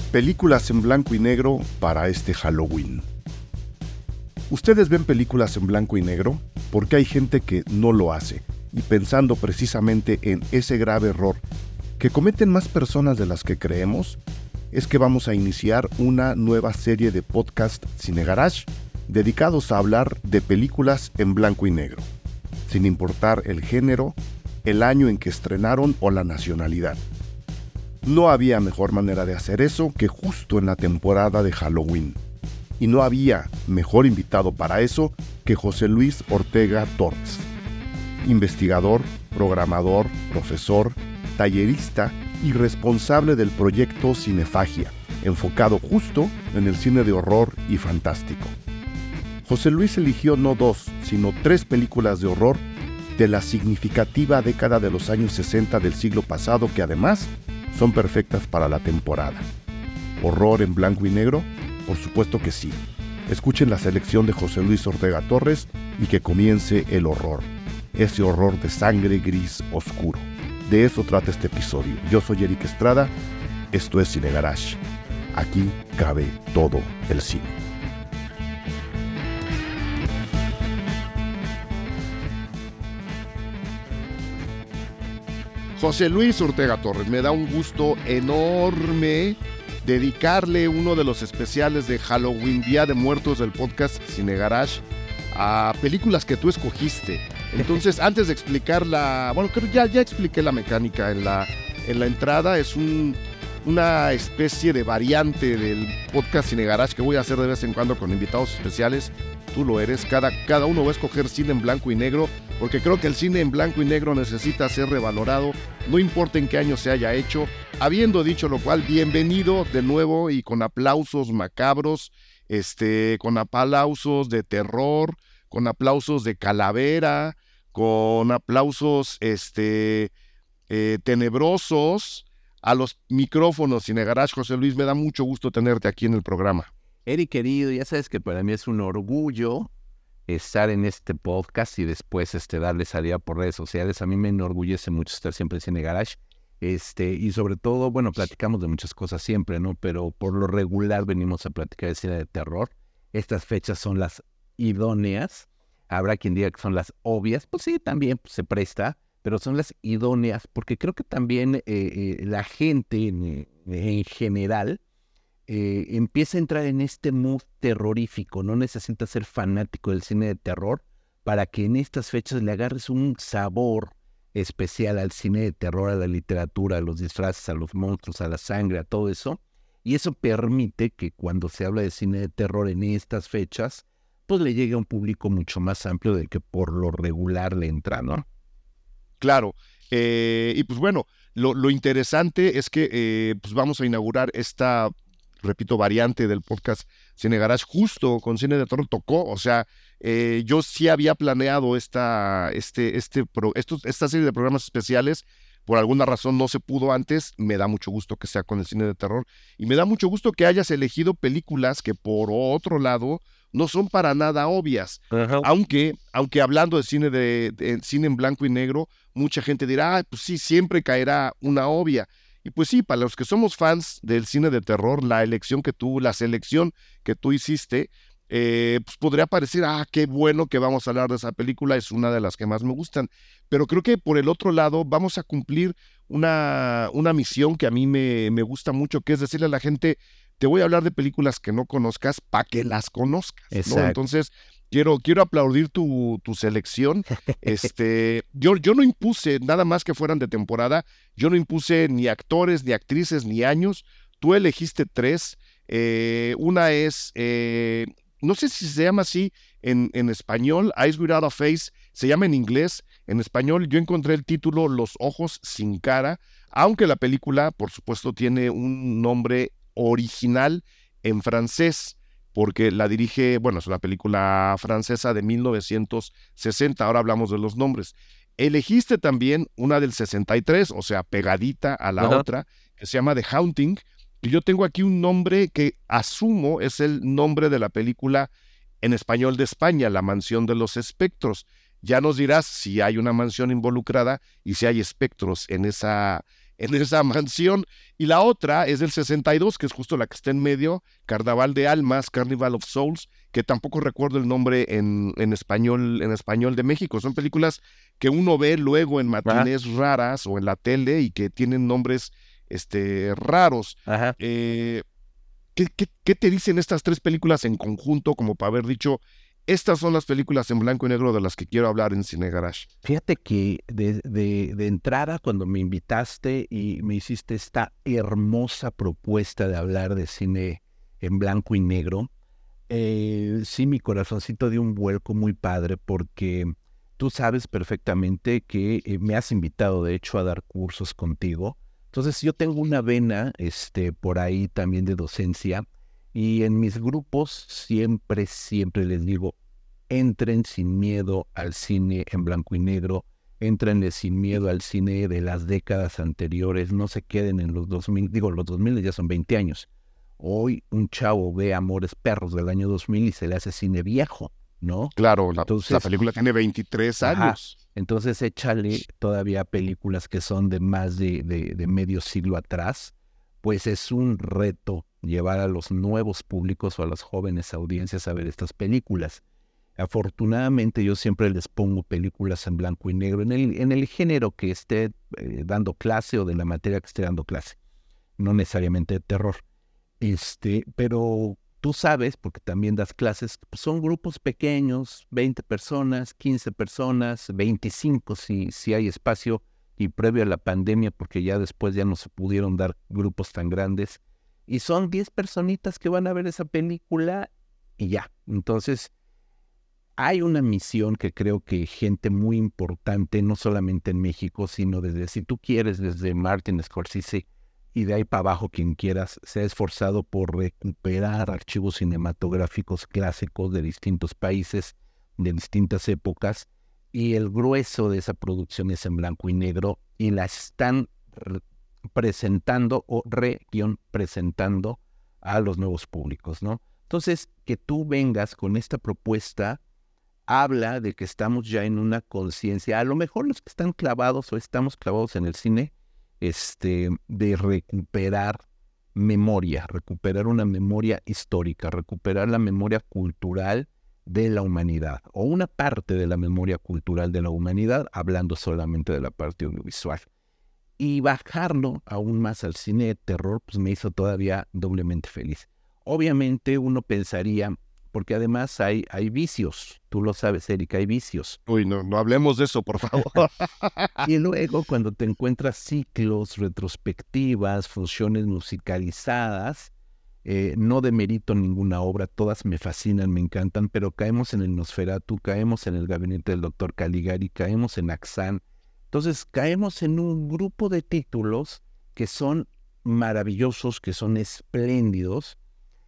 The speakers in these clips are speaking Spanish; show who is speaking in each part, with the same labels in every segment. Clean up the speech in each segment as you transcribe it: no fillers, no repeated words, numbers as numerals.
Speaker 1: Películas en blanco y negro para este Halloween. ¿Ustedes ven películas en blanco y negro? Porque hay gente que no lo hace, y pensando precisamente en ese grave error que cometen más personas de las que creemos, es que vamos a iniciar una nueva serie de podcast Cine Garage dedicados a hablar de películas en blanco y negro, sin importar el género, el año en que estrenaron o la nacionalidad. No había mejor manera de hacer eso que justo en la temporada de Halloween. Y no había mejor invitado para eso que José Luis Ortega Torres. Investigador, programador, profesor, tallerista y responsable del proyecto Cinefagia, enfocado justo en el cine de horror y fantástico. José Luis eligió no 2, sino 3 películas de horror de la significativa década de los años 60 del siglo pasado que además son perfectas para la temporada. ¿Horror en blanco y negro? Por supuesto que sí. Escuchen la selección de José Luis Ortega Torres y que comience el horror. Ese horror de sangre gris oscuro. De eso trata este episodio. Yo soy Eric Estrada. Esto es Cine Garage. Aquí cabe todo el cine. José Luis Ortega Torres, me da un gusto enorme dedicarle uno de los especiales de Halloween, Día de Muertos del podcast Cine Garage, a películas que tú escogiste. Entonces, antes de explicar creo que ya expliqué la mecánica en la entrada. Es una especie de variante del podcast Cine Garage que voy a hacer de vez en cuando con invitados especiales. Tú lo eres, cada uno va a escoger cine en blanco y negro, porque creo que el cine en blanco y negro necesita ser revalorado, no importa en qué año se haya hecho. Habiendo dicho lo cual, bienvenido de nuevo y con aplausos macabros, con aplausos de terror, con aplausos de calavera, con aplausos tenebrosos a los micrófonos Cine Garage. José Luis, me da mucho gusto tenerte aquí en el programa.
Speaker 2: Eric, querido, ya sabes que para mí es un orgullo estar en este podcast y después darle salida por redes sociales. A mí me enorgullece mucho estar siempre en Cine Garage. Y sobre todo, bueno, platicamos de muchas cosas siempre, ¿no? Pero por lo regular venimos a platicar de cine de terror. Estas fechas son las idóneas. Habrá quien diga que son las obvias. Pues sí, también se presta, pero son las idóneas porque creo que también la gente en general empieza a entrar en este mood terrorífico. No necesita ser fanático del cine de terror para que en estas fechas le agarres un sabor especial al cine de terror, a la literatura, a los disfraces, a los monstruos, a la sangre, a todo eso. Y eso permite que cuando se habla de cine de terror en estas fechas, pues le llegue a un público mucho más amplio del que por lo regular le entra, ¿no?
Speaker 1: Claro. Y pues bueno, lo interesante es que pues vamos a inaugurar esta, repito, variante del podcast Cine Garage justo con cine de terror. Tocó, o sea, yo sí había planeado esta serie de programas especiales. Por alguna razón no se pudo antes. Me da mucho gusto que sea con el cine de terror y me da mucho gusto que hayas elegido películas que por otro lado no son para nada obvias.
Speaker 2: Ajá.
Speaker 1: Aunque hablando de cine de cine en blanco y negro, mucha gente dirá, pues sí, siempre caerá una obvia. Y pues sí, para los que somos fans del cine de terror, la selección que tú hiciste, pues podría parecer, qué bueno que vamos a hablar de esa película, es una de las que más me gustan. Pero creo que por el otro lado vamos a cumplir una misión que a mí me gusta mucho, que es decirle a la gente, te voy a hablar de películas que no conozcas para que las conozcas, ¿no?
Speaker 2: Exacto.
Speaker 1: Entonces, quiero aplaudir tu selección. Yo no impuse nada más que fueran de temporada. Yo no impuse ni actores, ni actrices, ni años. Tú elegiste 3. Una es, no sé si se llama así en español, Eyes Without a Face, se llama en inglés. En español yo encontré el título Los Ojos Sin Cara, aunque la película, por supuesto, tiene un nombre original en francés, porque la dirige, bueno, es una película francesa de 1960, ahora hablamos de los nombres. Elegiste también una del 63, o sea, pegadita a la otra, que se llama The Haunting, y yo tengo aquí un nombre que asumo es el nombre de la película en español de España, La Mansión de los Espectros. Ya nos dirás si hay una mansión involucrada y si hay espectros en esa en esa mansión. Y la otra es del 62, que es justo la que está en medio, Carnaval de Almas, Carnival of Souls, que tampoco recuerdo el nombre en español de México. Son películas que uno ve luego en
Speaker 2: Ajá,
Speaker 1: matinés raras o en la tele y que tienen nombres raros.
Speaker 2: ajá.
Speaker 1: Eh, ¿qué te dicen estas tres películas en conjunto como para haber dicho, estas son las películas en blanco y negro de las que quiero hablar en Cine Garage?
Speaker 2: Fíjate que de entrada, cuando me invitaste y me hiciste esta hermosa propuesta de hablar de cine en blanco y negro, sí, mi corazoncito dio un vuelco muy padre porque tú sabes perfectamente que me has invitado, de hecho, a dar cursos contigo. Entonces, yo tengo una vena por ahí también de docencia y en mis grupos siempre les digo, entren sin miedo al cine en blanco y negro, entrenle sin miedo al cine de las décadas anteriores, no se queden en los 2000, digo, los 2000 ya son 20 años. Hoy un chavo ve Amores Perros del año 2000 y se le hace cine viejo, ¿no?
Speaker 1: Claro, la
Speaker 2: Entonces,
Speaker 1: película tiene 23
Speaker 2: ajá,
Speaker 1: años.
Speaker 2: entonces échale todavía películas que son de más de medio siglo atrás, pues es un reto llevar a los nuevos públicos o a las jóvenes audiencias a ver estas películas. Afortunadamente yo siempre les pongo películas en blanco y negro, en el género que esté dando clase o de la materia que esté dando clase, no necesariamente de terror. Pero tú sabes, porque también das clases, pues son grupos pequeños, 20 personas, 15 personas, 25 si hay espacio, y previo a la pandemia, porque ya después ya no se pudieron dar grupos tan grandes, y son 10 personitas que van a ver esa película y ya. Entonces, hay una misión que creo que gente muy importante, no solamente en México, sino desde, si tú quieres, desde Martin Scorsese y de ahí para abajo quien quieras, se ha esforzado por recuperar archivos cinematográficos clásicos de distintos países, de distintas épocas, y el grueso de esa producción es en blanco y negro, y la están presentando o presentando a los nuevos públicos, ¿no? Entonces, que tú vengas con esta propuesta habla de que estamos ya en una conciencia, a lo mejor los que están clavados o estamos clavados en el cine, de recuperar memoria, recuperar una memoria histórica, recuperar la memoria cultural de la humanidad, o una parte de la memoria cultural de la humanidad, hablando solamente de la parte audiovisual. Y bajarlo aún más al cine de terror, pues me hizo todavía doblemente feliz. Obviamente uno pensaría, porque además hay vicios, tú lo sabes, Erika, hay vicios.
Speaker 1: Uy, no hablemos de eso, por favor.
Speaker 2: Y luego cuando te encuentras ciclos, retrospectivas, funciones musicalizadas, no demerito ninguna obra, todas me fascinan, me encantan, pero caemos en el Nosferatu, caemos en el gabinete del Dr. Caligari, caemos en Axán. Entonces caemos en un grupo de títulos que son maravillosos, que son espléndidos,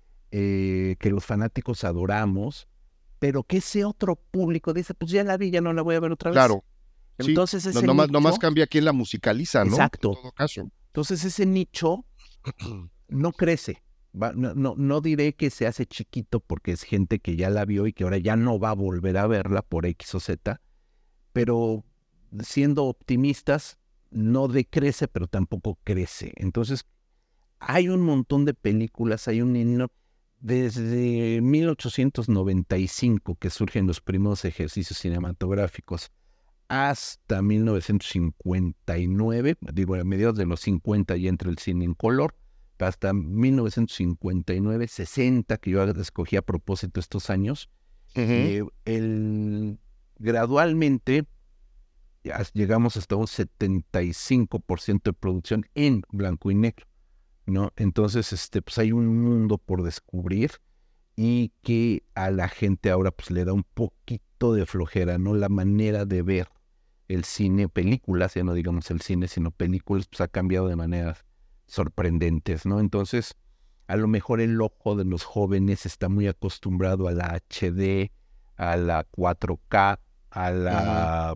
Speaker 2: que los fanáticos adoramos, pero que ese otro público dice, pues ya la vi, ya no la voy a ver otra vez.
Speaker 1: Claro, sí,
Speaker 2: Entonces ese
Speaker 1: nomás
Speaker 2: nicho,
Speaker 1: cambia quién la musicaliza, ¿no? En
Speaker 2: exacto,
Speaker 1: todo caso.
Speaker 2: entonces ese nicho no crece. No diré que se hace chiquito porque es gente que ya la vio y que ahora ya no va a volver a verla por X o Z, pero siendo optimistas, no decrece, pero tampoco crece. Entonces, hay un montón de películas, hay un desde 1895 que surgen los primeros ejercicios cinematográficos hasta 1959, digo, a mediados de los 50 ya entra el cine en color, hasta 1959, 60, que yo escogí a propósito estos años,
Speaker 1: Ujú.
Speaker 2: gradualmente llegamos hasta un 75% de producción en blanco y negro, ¿no? Entonces, pues hay un mundo por descubrir y que a la gente ahora pues le da un poquito de flojera, ¿no? La manera de ver el cine, películas, ya no digamos el cine, sino películas, pues ha cambiado de maneras sorprendentes, ¿no? Entonces, a lo mejor el ojo de los jóvenes está muy acostumbrado a la HD, a la 4K, a
Speaker 1: Ajá.
Speaker 2: la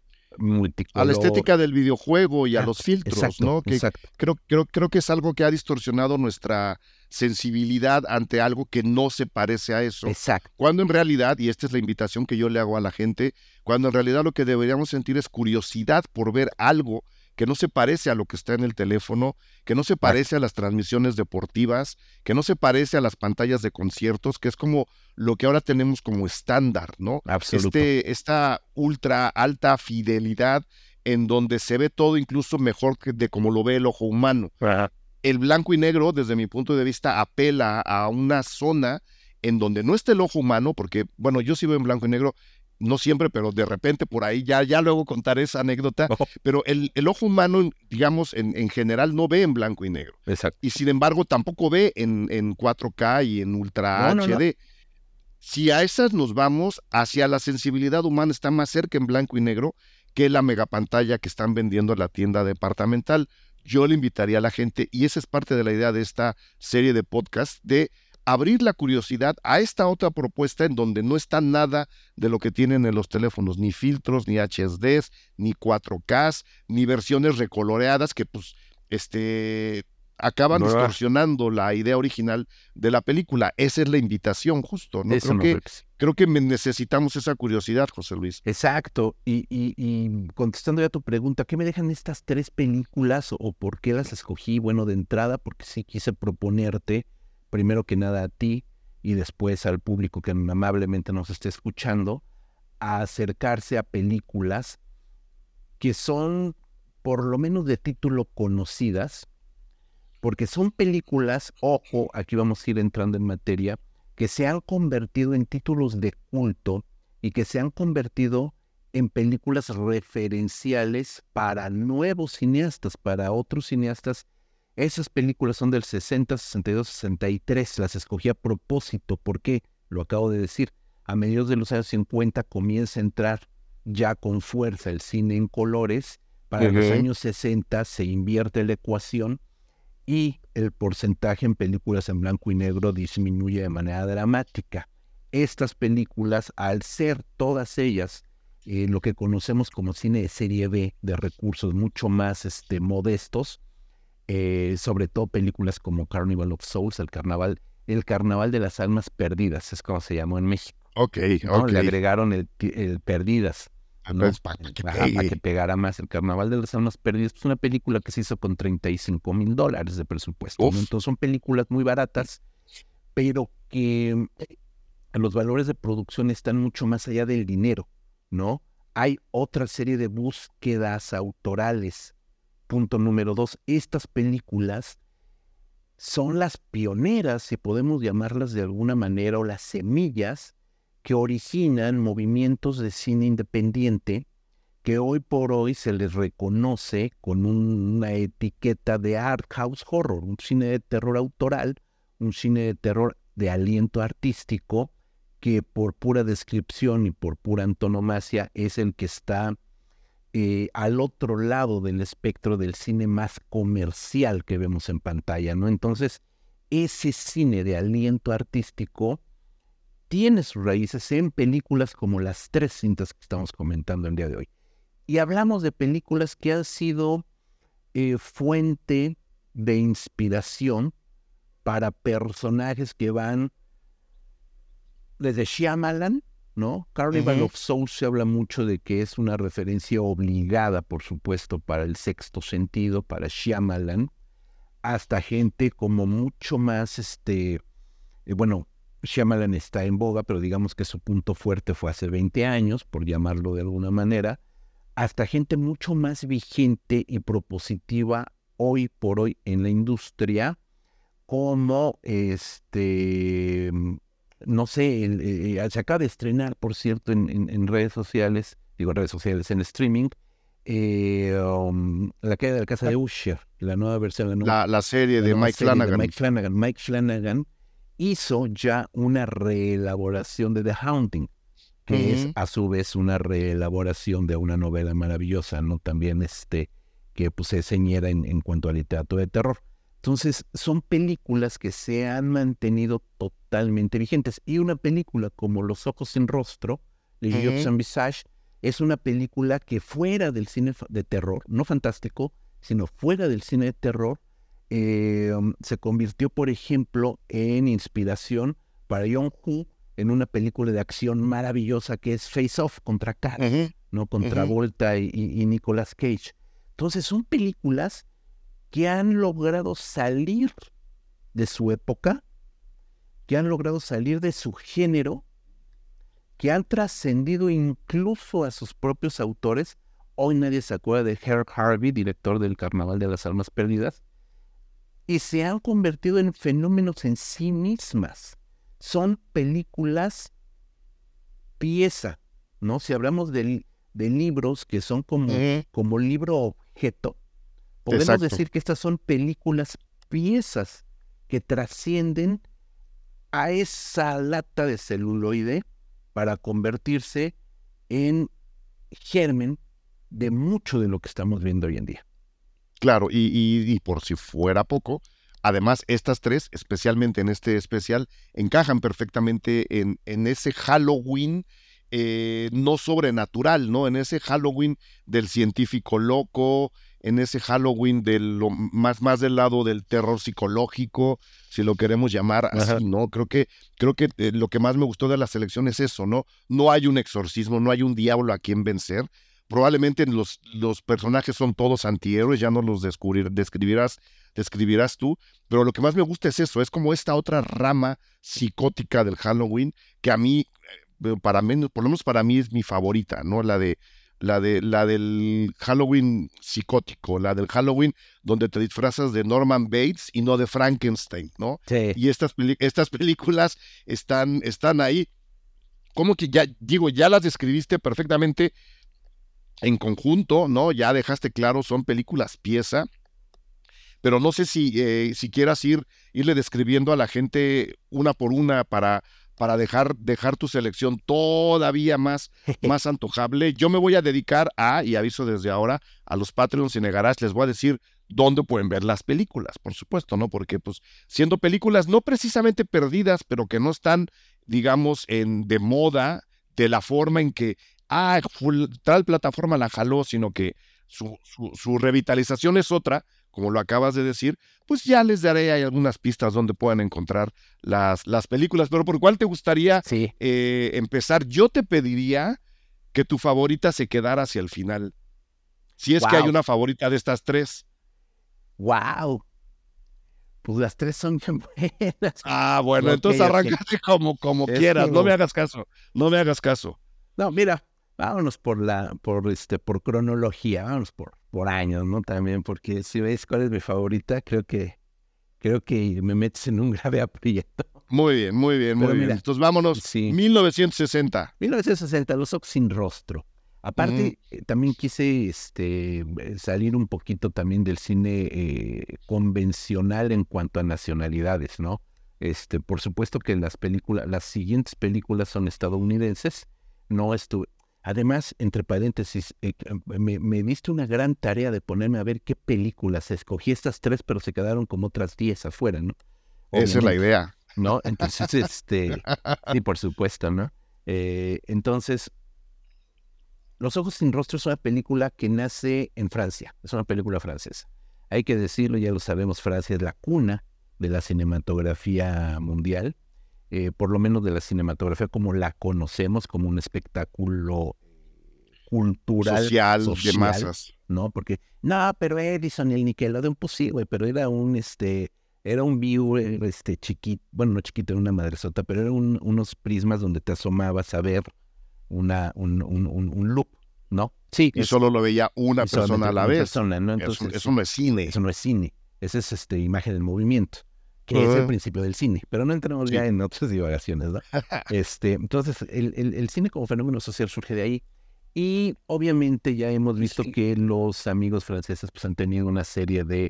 Speaker 1: A la
Speaker 2: multicolor.
Speaker 1: estética del videojuego y a
Speaker 2: Ah,
Speaker 1: los filtros,
Speaker 2: exacto,
Speaker 1: ¿no? Que
Speaker 2: exacto,
Speaker 1: creo que es algo que ha distorsionado nuestra sensibilidad ante algo que no se parece a eso,
Speaker 2: exacto.
Speaker 1: cuando en realidad, y esta es la invitación que yo le hago a la gente, cuando en realidad lo que deberíamos sentir es curiosidad por ver algo que no se parece a lo que está en el teléfono, que no se parece a las transmisiones deportivas, que no se parece a las pantallas de conciertos, que es como lo que ahora tenemos como estándar, ¿no?
Speaker 2: Absoluto.
Speaker 1: Esta ultra alta fidelidad en donde se ve todo incluso mejor que de como lo ve el ojo humano.
Speaker 2: Ajá.
Speaker 1: El blanco y negro, desde mi punto de vista, apela a una zona en donde no está el ojo humano, porque, bueno, yo sí veo en blanco y negro, no siempre, pero de repente por ahí, ya luego contaré esa anécdota,
Speaker 2: Oh,
Speaker 1: pero el ojo humano, digamos, en general no ve en blanco y negro.
Speaker 2: exacto.
Speaker 1: Y sin embargo, tampoco ve en 4K y en Ultra
Speaker 2: No.
Speaker 1: HD. Si a esas nos vamos, hacia la sensibilidad humana está más cerca en blanco y negro que la megapantalla que están vendiendo en la tienda departamental. Yo le invitaría a la gente, y esa es parte de la idea de esta serie de podcast, de abrir la curiosidad a esta otra propuesta en donde no está nada de lo que tienen en los teléfonos, ni filtros, ni HDs, ni 4Ks, ni versiones recoloreadas que pues acaban
Speaker 2: No,
Speaker 1: distorsionando la idea original de la película. Esa es la invitación, justo, ¿no?
Speaker 2: eso no fue.
Speaker 1: Creo que necesitamos esa curiosidad, José Luis.
Speaker 2: Exacto. Y contestando ya tu pregunta, ¿qué me dejan estas 3 películas o por qué las escogí? Bueno, de entrada, porque sí quise proponerte, primero que nada a ti y después al público que amablemente nos esté escuchando, a acercarse a películas que son por lo menos de título conocidas, porque son películas, ojo, aquí vamos a ir entrando en materia, que se han convertido en títulos de culto y que se han convertido en películas referenciales para nuevos cineastas, para otros cineastas. Esas películas son del 60, 62, 63, las escogí a propósito, porque, lo acabo de decir, a mediados de los años 50 comienza a entrar ya con fuerza el cine en colores, para los años 60 se invierte la ecuación y el porcentaje en películas en blanco y negro disminuye de manera dramática. Estas películas, al ser todas ellas lo que conocemos como cine de serie B, de recursos mucho más modestos, sobre todo películas como Carnival of Souls, el Carnaval de las Almas Perdidas, es como se llamó en México.
Speaker 1: Ok,
Speaker 2: ¿No?
Speaker 1: ok.
Speaker 2: Le agregaron el Perdidas, ¿no?
Speaker 1: Entonces, para que
Speaker 2: Para que
Speaker 1: pegue.
Speaker 2: pegara más. El Carnaval de las Almas Perdidas es una película que se hizo con $35,000 de presupuesto, ¿no?
Speaker 1: Uf.
Speaker 2: Entonces son películas muy baratas, pero que los valores de producción están mucho más allá del dinero, ¿no? Hay otra serie de búsquedas autorales. Punto número 2, estas películas son las pioneras, si podemos llamarlas de alguna manera, o las semillas que originan movimientos de cine independiente que hoy por hoy se les reconoce con una etiqueta de art house horror, un cine de terror autoral, un cine de terror de aliento artístico, que por pura descripción y por pura antonomasia es el que está al otro lado del espectro del cine más comercial que vemos en pantalla, ¿no? Entonces, ese cine de aliento artístico tiene sus raíces en películas como las 3 cintas que estamos comentando el día de hoy. Y hablamos de películas que han sido fuente de inspiración para personajes que van desde Shyamalan, ¿no? Carnival of Souls se habla mucho de que es una referencia obligada, por supuesto, para el sexto sentido, para Shyamalan, hasta gente como mucho más, bueno, Shyamalan está en boga, pero digamos que su punto fuerte fue hace 20 años, por llamarlo de alguna manera, hasta gente mucho más vigente y propositiva hoy por hoy en la industria, como no sé, se acaba de estrenar, por cierto, en redes sociales, en streaming, La caída de la casa de Usher, la nueva versión,
Speaker 1: La serie de Mike
Speaker 2: serie
Speaker 1: Flanagan.
Speaker 2: de Mike Flanagan. Mike Flanagan hizo ya una reelaboración de The Haunting, que es a su vez una reelaboración de una novela maravillosa, ¿no? También que pues se señera en cuanto a literatura de terror. Entonces, son películas que se han mantenido totalmente vigentes. Y una película como Los ojos sin rostro, de Jeux sans Visage, es una película que fuera del cine de terror, no fantástico, sino fuera del cine de terror, se convirtió, por ejemplo, en inspiración para John-Woo en una película de acción maravillosa que es Face Off contra Cats, ¿no? Contra Travolta y Nicolas Cage. Entonces son películas que han logrado salir de su época, que han logrado salir de su género, que han trascendido incluso a sus propios autores. Hoy nadie se acuerda de Herb Harvey, director del Carnaval de las Almas Perdidas, y se han convertido en fenómenos en sí mismas. Son películas pieza, ¿no? Si hablamos de libros que son como libro objeto, podemos decir que estas son películas piezas que trascienden a esa lata de celuloide para convertirse en germen de mucho de lo que estamos viendo hoy en día.
Speaker 1: Claro, y por si fuera poco, además estas tres, especialmente en este especial, encajan perfectamente en ese Halloween no sobrenatural, ¿no? En ese Halloween del científico loco, en ese Halloween más del lado del terror psicológico, si lo queremos llamar así, ¿no? Creo que lo que más me gustó de la selección es eso, ¿no? No hay un exorcismo, no hay un diablo a quien vencer. Probablemente los personajes son todos antihéroes, ya no los describirás tú, pero lo que más me gusta es eso, es como esta otra rama psicótica del Halloween que a mí, por lo menos para mí es mi favorita, ¿no? La del Halloween psicótico, la del Halloween donde te disfrazas de Norman Bates y no de Frankenstein, ¿no?
Speaker 2: Sí.
Speaker 1: Y estas películas están ahí, como que ya las describiste perfectamente en conjunto, ¿no? Ya dejaste claro, son películas pieza, pero no sé si quieras irle describiendo a la gente una por una para dejar tu selección todavía más antojable. Yo me voy a dedicar y aviso desde ahora, a los Patreons y Garage, les voy a decir dónde pueden ver las películas, por supuesto, ¿no? Porque pues siendo películas no precisamente perdidas, pero que no están, digamos, de moda, de la forma en que tal plataforma la jaló, sino que su revitalización es otra, como lo acabas de decir, pues ya les daré ahí algunas pistas donde puedan encontrar las películas. Pero ¿por cuál te gustaría empezar? Yo te pediría que tu favorita se quedara hacia el final. Si es que hay una favorita de estas tres.
Speaker 2: ¡Wow! Pues las tres son bien buenas.
Speaker 1: Bueno, entonces arráncate como quieras. No me hagas caso.
Speaker 2: No, mira, vámonos por cronología, vámonos por años, ¿no? También, porque si ves cuál es mi favorita, creo que me metes en un grave aprieto.
Speaker 1: Muy bien. Mira, entonces vámonos. 1960.
Speaker 2: 1960, Los ojos sin rostro. Aparte, también quise salir un poquito también del cine convencional en cuanto a nacionalidades, ¿no? Por supuesto que las siguientes películas son estadounidenses. No estuve. Además, entre paréntesis, me diste una gran tarea de ponerme a ver qué películas. Escogí estas tres, pero se quedaron como otras 10 afuera, ¿no? Obviamente,
Speaker 1: esa es la idea.
Speaker 2: ¿no? Entonces, sí, por supuesto, ¿no? Entonces, Los ojos sin rostro es una película que nace en Francia. Es una película francesa. Hay que decirlo, ya lo sabemos, Francia es la cuna de la cinematografía mundial. Por lo menos de la cinematografía como la conocemos, como un espectáculo cultural,
Speaker 1: social de masas,
Speaker 2: ¿no? Porque, no, pero Edison y el Nickelodeon, pues sí, güey, pero era un viewer chiquito, bueno, no chiquito, era una madresota, pero era unos prismas donde te asomabas a ver un loop, ¿no? Sí.
Speaker 1: Y solo lo veía una persona a la vez.
Speaker 2: ¿No? Entonces,
Speaker 1: eso no es cine.
Speaker 2: Eso no es cine. Esa es imagen en movimiento, que es el principio del cine, pero no entramos ya en otras divagaciones, ¿no? Entonces, el cine como fenómeno social surge de ahí, y obviamente ya hemos visto que los amigos franceses pues han tenido una serie de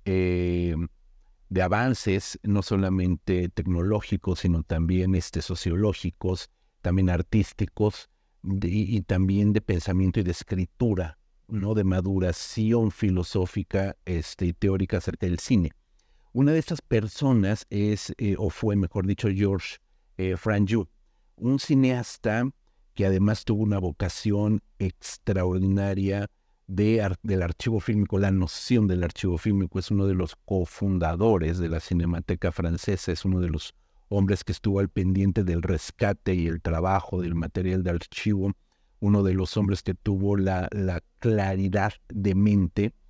Speaker 2: avances, no solamente tecnológicos, sino también sociológicos, también artísticos, y también de pensamiento y de escritura, ¿no? De maduración filosófica y teórica acerca del cine. Una de estas personas fue, mejor dicho, Georges Franju, un cineasta que además tuvo una vocación extraordinaria del archivo fílmico, la noción del archivo fílmico. Es uno de los cofundadores de la Cinemateca Francesa, es uno de los hombres que estuvo al pendiente del rescate y el trabajo del material de archivo, uno de los hombres que tuvo la claridad de mente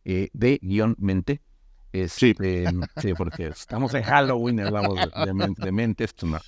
Speaker 2: de guión mente.
Speaker 1: Sí.
Speaker 2: Sí, porque estamos en Halloween, hablamos de mente, esto no.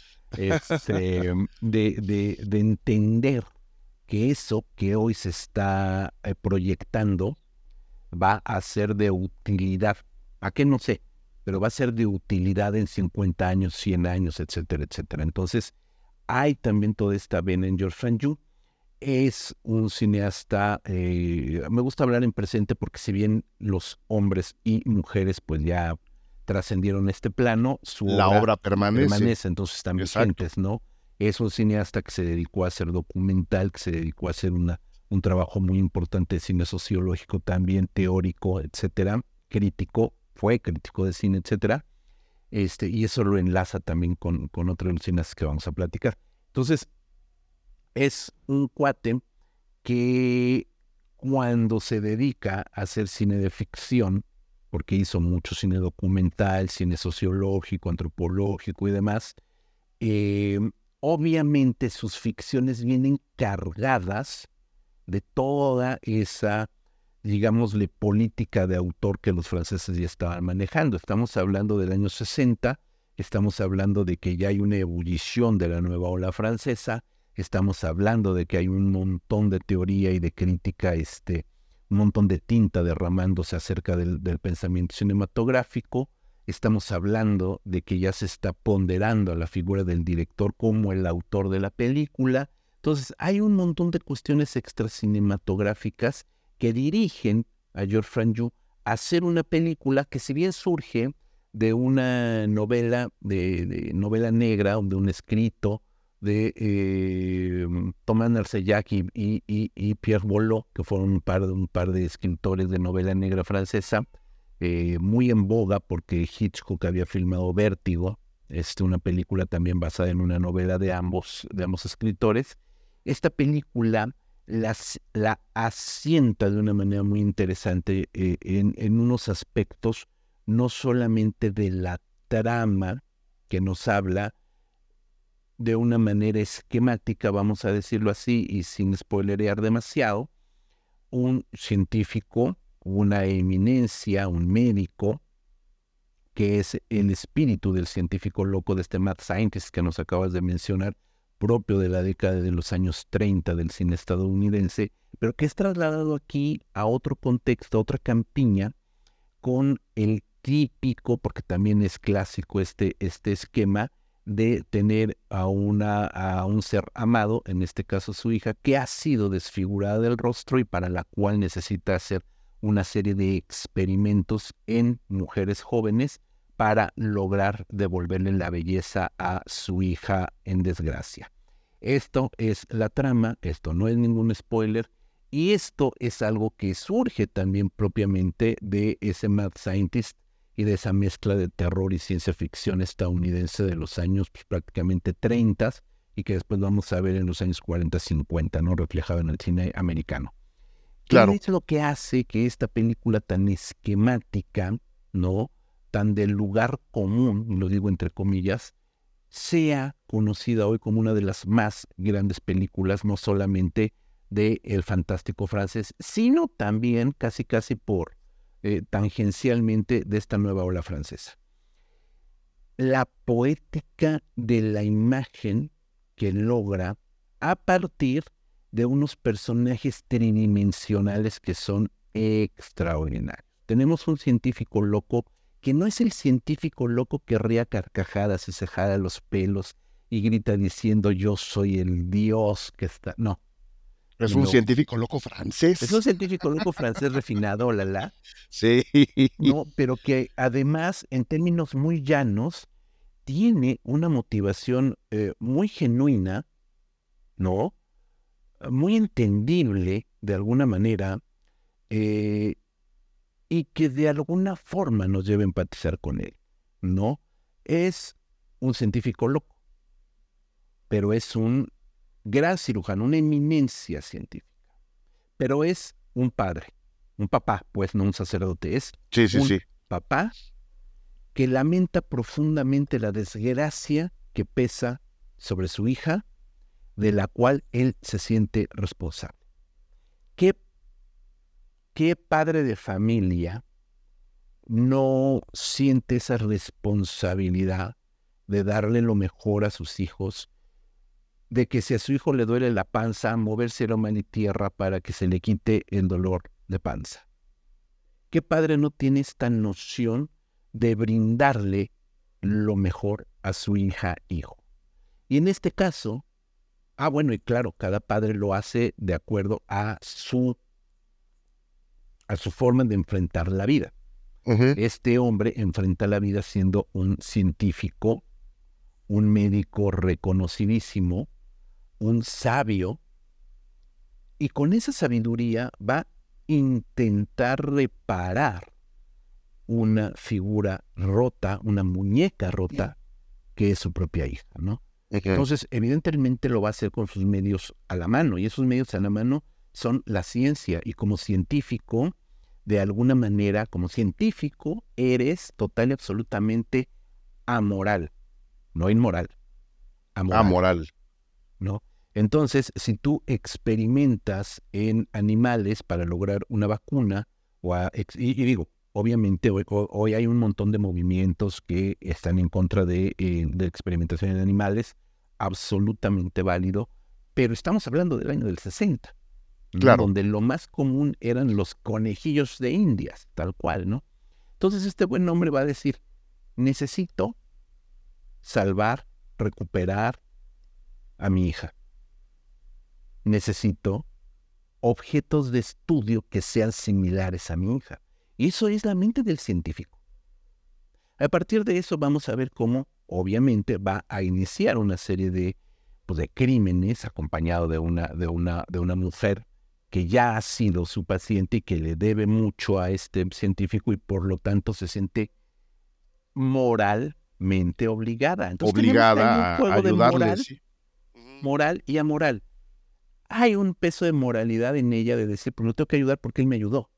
Speaker 2: De entender que eso que hoy se está proyectando va a ser de utilidad. ¿A qué? No sé, pero va a ser de utilidad en 50 años, 100 años, etcétera, etcétera. Entonces, hay también toda esta vena en George Franju. Es un cineasta, me gusta hablar en presente porque si bien los hombres y mujeres pues ya trascendieron este plano, su
Speaker 1: La
Speaker 2: obra
Speaker 1: obra permanece.
Speaker 2: permanece, entonces están
Speaker 1: Exacto.
Speaker 2: vigentes, ¿no? Es un cineasta que se dedicó a hacer documental, que se dedicó a hacer un trabajo muy importante de cine sociológico también, teórico, etcétera, crítico, fue crítico de cine, etcétera, y eso lo enlaza también con otros de los cineastas que vamos a platicar. Entonces, es un cuate que cuando se dedica a hacer cine de ficción, porque hizo mucho cine documental, cine sociológico, antropológico y demás, eh, obviamente sus ficciones vienen cargadas de toda esa, digámosle, política de autor que los franceses ya estaban manejando. Estamos hablando del año 60, estamos hablando de que ya hay una ebullición de la nueva ola francesa, estamos hablando de que hay un montón de teoría y de crítica, un montón de tinta derramándose acerca del pensamiento cinematográfico. Estamos hablando de que ya se está ponderando a la figura del director como el autor de la película. Entonces, hay un montón de cuestiones extracinematográficas que dirigen a George Franju a hacer una película que, si bien surge de una novela, de novela negra, de un escrito de Thomas Nercellac y Pierre Boileau, que fueron un par de escritores de novela negra francesa, muy en boga porque Hitchcock había filmado Vértigo, una película también basada en una novela de ambos escritores. Esta película la asienta de una manera muy interesante en unos aspectos, no solamente de la trama que nos habla de una manera esquemática, vamos a decirlo así, y sin spoilerear demasiado, un científico, una eminencia, un médico, que es el espíritu del científico loco de este Mad Scientist que nos acabas de mencionar, propio de la década de los años 30 del cine estadounidense, pero que es trasladado aquí a otro contexto, a otra campiña, con el típico, porque también es clásico este esquema de tener a un ser amado, en este caso su hija, que ha sido desfigurada del rostro y para la cual necesita hacer una serie de experimentos en mujeres jóvenes para lograr devolverle la belleza a su hija en desgracia. Esto es la trama, esto no es ningún spoiler, y esto es algo que surge también propiamente de ese Mad Scientist y de esa mezcla de terror y ciencia ficción estadounidense de los años prácticamente 30 y que después vamos a ver en los años 40, 50, ¿no? Reflejado en el cine americano. ¿Qué
Speaker 1: Claro.
Speaker 2: es lo que hace que esta película tan esquemática, ¿no? Tan del lugar común, y lo digo entre comillas, sea conocida hoy como una de las más grandes películas, no solamente del fantástico francés, sino también casi por tangencialmente de esta nueva ola francesa? La poética de la imagen que logra a partir de unos personajes tridimensionales que son extraordinarios. Tenemos un científico loco que no es el científico loco que ríe a carcajadas y se jala los pelos y grita diciendo yo soy el dios que está... No.
Speaker 1: Es un científico loco
Speaker 2: Es un
Speaker 1: francés.
Speaker 2: científico loco francés refinado,
Speaker 1: Sí.
Speaker 2: no, pero que además, en términos muy llanos, tiene una motivación muy genuina, ¿no? Muy entendible de alguna manera, y que de alguna forma nos lleva a empatizar con él, ¿no? Es un científico loco, pero es un gran cirujano, una eminencia científica, pero es un padre, un papá, pues no un sacerdote, es
Speaker 1: Sí, sí,
Speaker 2: un
Speaker 1: sí.
Speaker 2: papá que lamenta profundamente la desgracia que pesa sobre su hija, de la cual él se siente responsable. ¿Qué ¿qué padre de familia no siente esa responsabilidad de darle lo mejor a sus hijos, de que si a su hijo le duele la panza, mover cielo, mar y tierra para que se le quite el dolor de panza? ¿Qué padre no tiene esta noción de brindarle lo mejor a su hija, hijo? Y en este caso, bueno, y claro, cada padre lo hace de acuerdo a su forma de enfrentar la vida.
Speaker 1: Uh-huh.
Speaker 2: Este hombre enfrenta la vida siendo un científico, un médico reconocidísimo, un sabio, y con esa sabiduría va a intentar reparar una figura rota, una muñeca rota, que es su propia hija, ¿no?
Speaker 1: Uh-huh.
Speaker 2: Entonces, evidentemente lo va a hacer con sus medios a la mano, y esos medios a la mano son la ciencia, y como científico, de alguna manera, como científico, eres total y absolutamente amoral, no inmoral,
Speaker 1: Amoral.
Speaker 2: ¿no? Entonces, si tú experimentas en animales para lograr una vacuna, y digo, obviamente hoy hay un montón de movimientos que están en contra de experimentación en animales, absolutamente válido, pero estamos hablando del año del 60, ¿no?
Speaker 1: Claro.
Speaker 2: Donde lo más común eran los conejillos de Indias, tal cual, ¿no? Entonces este buen hombre va a decir, necesito salvar, recuperar a mi hija. Necesito objetos de estudio que sean similares a mi hija. Y eso es la mente del científico. A partir de eso vamos a ver cómo, obviamente, va a iniciar una serie de crímenes acompañado de una mujer que ya ha sido su paciente y que le debe mucho a este científico y por lo tanto se siente moralmente obligada. Entonces,
Speaker 1: obligada a ayudarle,
Speaker 2: de moral,
Speaker 1: sí.
Speaker 2: Moral y amoral. Hay un peso de moralidad en ella de decir, pues lo tengo que ayudar porque él me ayudó.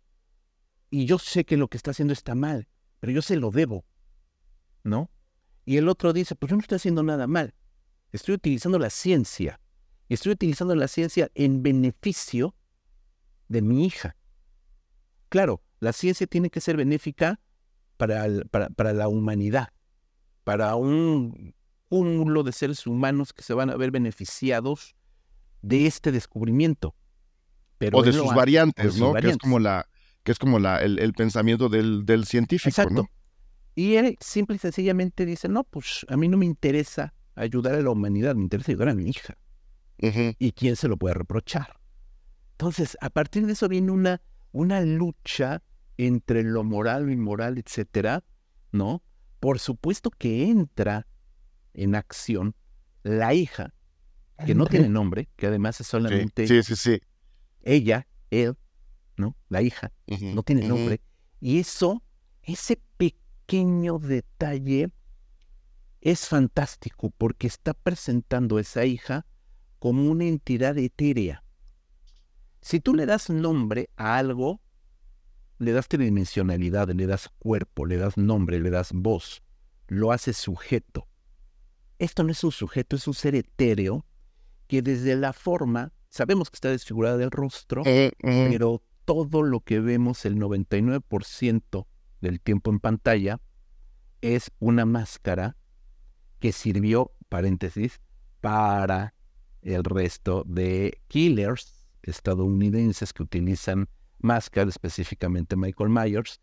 Speaker 2: Y yo sé que lo que está haciendo está mal, pero yo se lo debo, ¿no? Y el otro dice, pues yo no estoy haciendo nada mal. Estoy utilizando la ciencia. Y estoy utilizando la ciencia en beneficio de mi hija. Claro, la ciencia tiene que ser benéfica para la humanidad, para un cúmulo de seres humanos que se van a ver beneficiados de este descubrimiento. Pero
Speaker 1: o de sus variantes, ¿no?
Speaker 2: Variantes.
Speaker 1: Que es como el pensamiento del científico.
Speaker 2: Exacto.
Speaker 1: ¿No?
Speaker 2: Y él simple y sencillamente dice, no, pues a mí no me interesa ayudar a la humanidad, me interesa ayudar a mi hija.
Speaker 1: Uh-huh.
Speaker 2: ¿Y quién se lo puede reprochar? Entonces, a partir de eso viene una lucha entre lo moral, lo inmoral, etcétera, ¿no? Por supuesto que entra en acción la hija, que no tiene nombre, que además es solamente
Speaker 1: sí.
Speaker 2: ella, él, ¿no? La hija,
Speaker 1: Uh-huh.
Speaker 2: no tiene nombre. Y ese pequeño detalle es fantástico porque está presentando a esa hija como una entidad etérea. Si tú le das nombre a algo, le das tridimensionalidad, le das cuerpo, le das nombre, le das voz, lo haces sujeto. Esto no es un sujeto, es un ser etéreo que desde la forma, sabemos que está desfigurada del rostro, pero todo lo que vemos, el 99% del tiempo en pantalla, es una máscara que sirvió, paréntesis, para el resto de killers estadounidenses que utilizan máscaras, específicamente Michael Myers,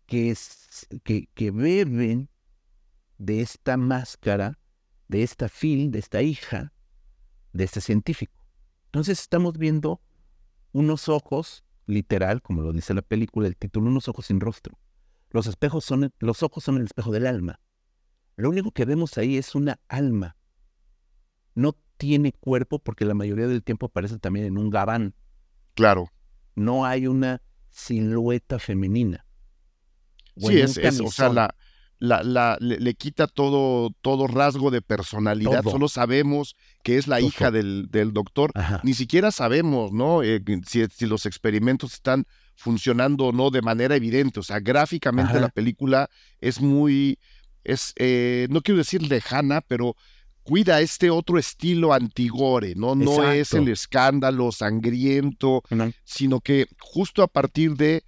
Speaker 2: que beben de esta máscara, de esta de esta hija, de este científico. Entonces estamos viendo unos ojos, literal, como lo dice la película, el título, unos ojos sin rostro. Los ojos son el espejo del alma. Lo único que vemos ahí es una alma. No tiene cuerpo porque la mayoría del tiempo aparece también en un gabán.
Speaker 1: Claro.
Speaker 2: No hay una silueta femenina.
Speaker 1: Sí, o sea, le quita todo rasgo de personalidad.
Speaker 2: Todo.
Speaker 1: Solo sabemos que es la hija del doctor.
Speaker 2: Ajá.
Speaker 1: Ni siquiera sabemos, ¿no? Si los experimentos están funcionando o no de manera evidente. O sea, gráficamente la película es muy, no quiero decir lejana, pero cuida este otro estilo antigore, ¿no? No es el escándalo sangriento, sino que justo a partir de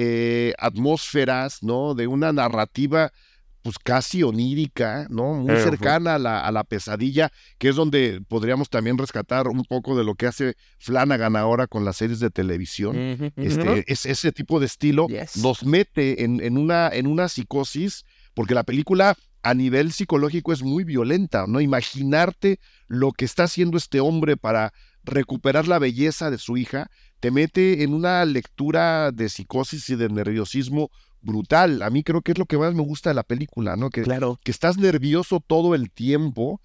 Speaker 1: atmósferas, ¿no? De una narrativa pues casi onírica, ¿no? Muy cercana a la pesadilla, que es donde podríamos también rescatar un poco de lo que hace Flanagan ahora con las series de televisión. Es ese tipo de estilo nos mete en una psicosis, porque la película a nivel psicológico es muy violenta, ¿no? Imaginarte lo que está haciendo este hombre para recuperar la belleza de su hija, te mete en una lectura de psicosis y de nerviosismo brutal. A mí creo que es lo que más me gusta de la película, ¿no? Que estás nervioso todo el tiempo,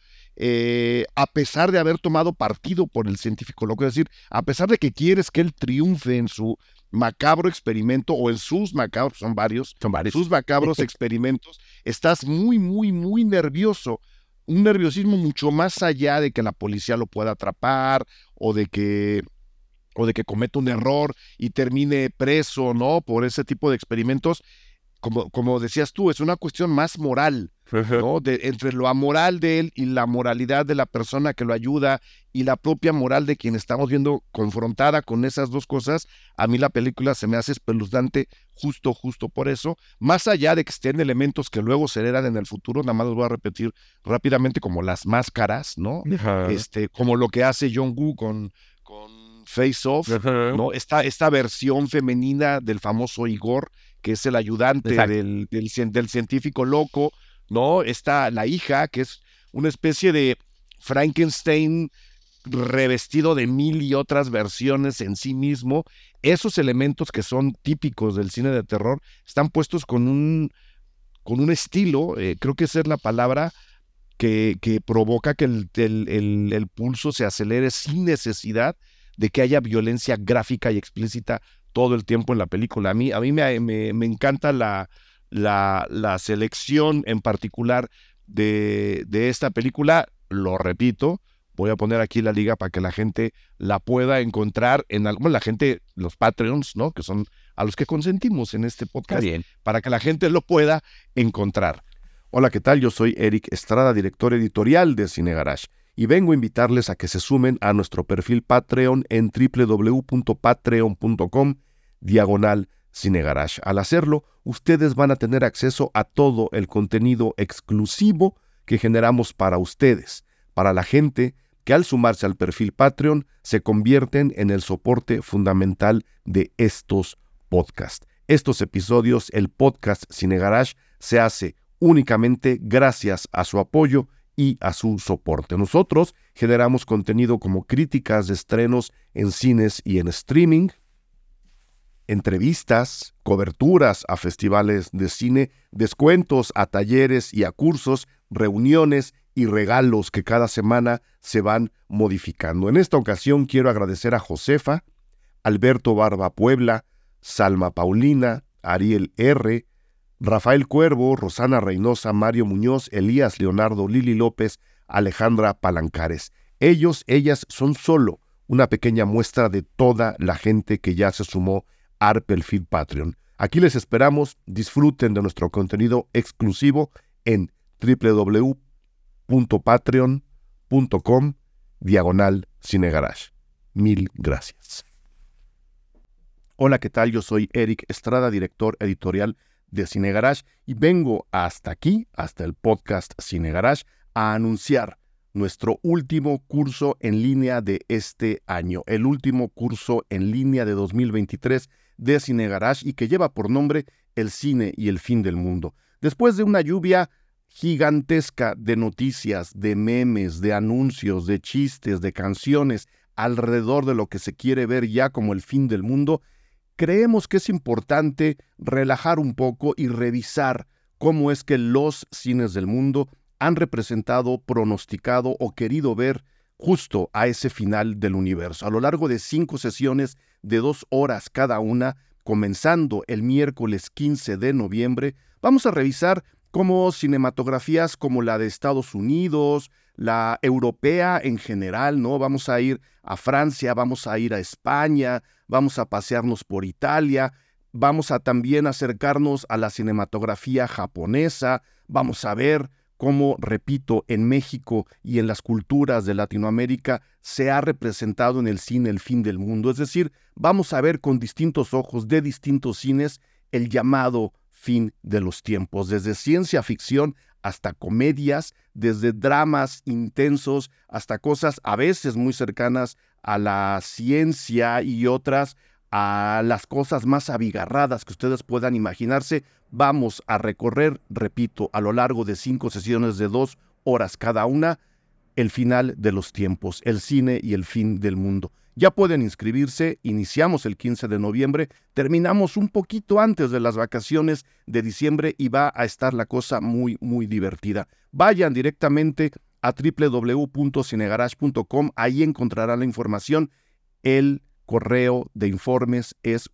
Speaker 1: a pesar de haber tomado partido por el científico loco, es decir, a pesar de que quieres que él triunfe en su macabro experimento o en sus macabros, son varios, sus macabros experimentos, estás muy, muy, muy nervioso. Un nerviosismo mucho más allá de que la policía lo pueda atrapar o de que cometa un error y termine preso, ¿no? Por ese tipo de experimentos. Como decías tú, es una cuestión más moral, ¿no? Entre lo amoral de él y la moralidad de la persona que lo ayuda y la propia moral de quien estamos viendo confrontada con esas dos cosas, a mí la película se me hace espeluznante justo por eso, más allá de que estén elementos que luego se heredan en el futuro, nada más los voy a repetir rápidamente, como las máscaras, ¿no? Como lo que hace John Woo con Face Off, ¿no? Esta versión femenina del famoso Igor, que es el ayudante del científico loco, ¿no? Está la hija, que es una especie de Frankenstein revestido de mil y otras versiones en sí mismo. Esos elementos que son típicos del cine de terror están puestos con un estilo, creo que esa es la palabra, que provoca que el pulso se acelere sin necesidad de que haya violencia gráfica y explícita todo el tiempo en la película. A mí me encanta la selección en particular de esta película. Lo repito, voy a poner aquí la liga para que la gente la pueda encontrar la gente, los Patreons, ¿no? Que son a los que consentimos en este podcast, para que la gente lo pueda encontrar. Hola, ¿qué tal? Yo soy Eric Estrada, director editorial de Cine Garage, y vengo a invitarles a que se sumen a nuestro perfil Patreon en www.patreon.com/Cine Garage. Al hacerlo, ustedes van a tener acceso a todo el contenido exclusivo que generamos para ustedes, para la gente que al sumarse al perfil Patreon se convierten en el soporte fundamental de estos podcasts. Estos episodios, el podcast Cine Garage, se hace únicamente gracias a su apoyo y a su soporte. Nosotros generamos contenido como críticas de estrenos en cines y en streaming, entrevistas, coberturas a festivales de cine, descuentos a talleres y a cursos, reuniones y regalos que cada semana se van modificando. En esta ocasión quiero agradecer a Josefa, Alberto Barba Puebla, Salma Paulina, Ariel R., Rafael Cuervo, Rosana Reynosa, Mario Muñoz, Elías Leonardo, Lili López, Alejandra Palancares. Ellas son solo una pequeña muestra de toda la gente que ya se sumó al perfil Patreon. Aquí les esperamos, disfruten de nuestro contenido exclusivo en www.patreon.com/Cine Garage. Mil gracias. Hola, ¿qué tal? Yo soy Eric Estrada, director editorial de Cine Garage, y vengo hasta aquí, hasta el podcast Cine Garage, a anunciar nuestro último curso en línea de este año, el último curso en línea de 2023 de Cine Garage, y que lleva por nombre El cine y el fin del mundo. Después de una lluvia gigantesca de noticias, de memes, de anuncios, de chistes, de canciones alrededor de lo que se quiere ver ya como el fin del mundo, creemos que es importante relajar un poco y revisar cómo es que los cines del mundo han representado, pronosticado o querido ver justo a ese final del universo. A lo largo de 5 sesiones de 2 horas cada una, comenzando el miércoles 15 de noviembre, vamos a revisar cómo cinematografías como la de Estados Unidos, la europea en general, ¿no? Vamos a ir a Francia, vamos a ir a España, vamos a pasearnos por Italia, vamos a también acercarnos a la cinematografía japonesa, vamos a ver cómo, repito, en México y en las culturas de Latinoamérica se ha representado en el cine el fin del mundo. Es decir, vamos a ver con distintos ojos de distintos cines el llamado fin de los tiempos, desde ciencia ficción hasta comedias, desde dramas intensos hasta cosas a veces muy cercanas a la ciencia y otras a las cosas más abigarradas que ustedes puedan imaginarse. Vamos a recorrer, repito, a lo largo de 5 sesiones de 2 horas cada una, el final de los tiempos, el cine y el fin del mundo. Ya pueden inscribirse, iniciamos el 15 de noviembre, terminamos un poquito antes de las vacaciones de diciembre y va a estar la cosa muy, muy divertida. Vayan directamente a www.cinegarage.com, ahí encontrarán la información. El correo de informes es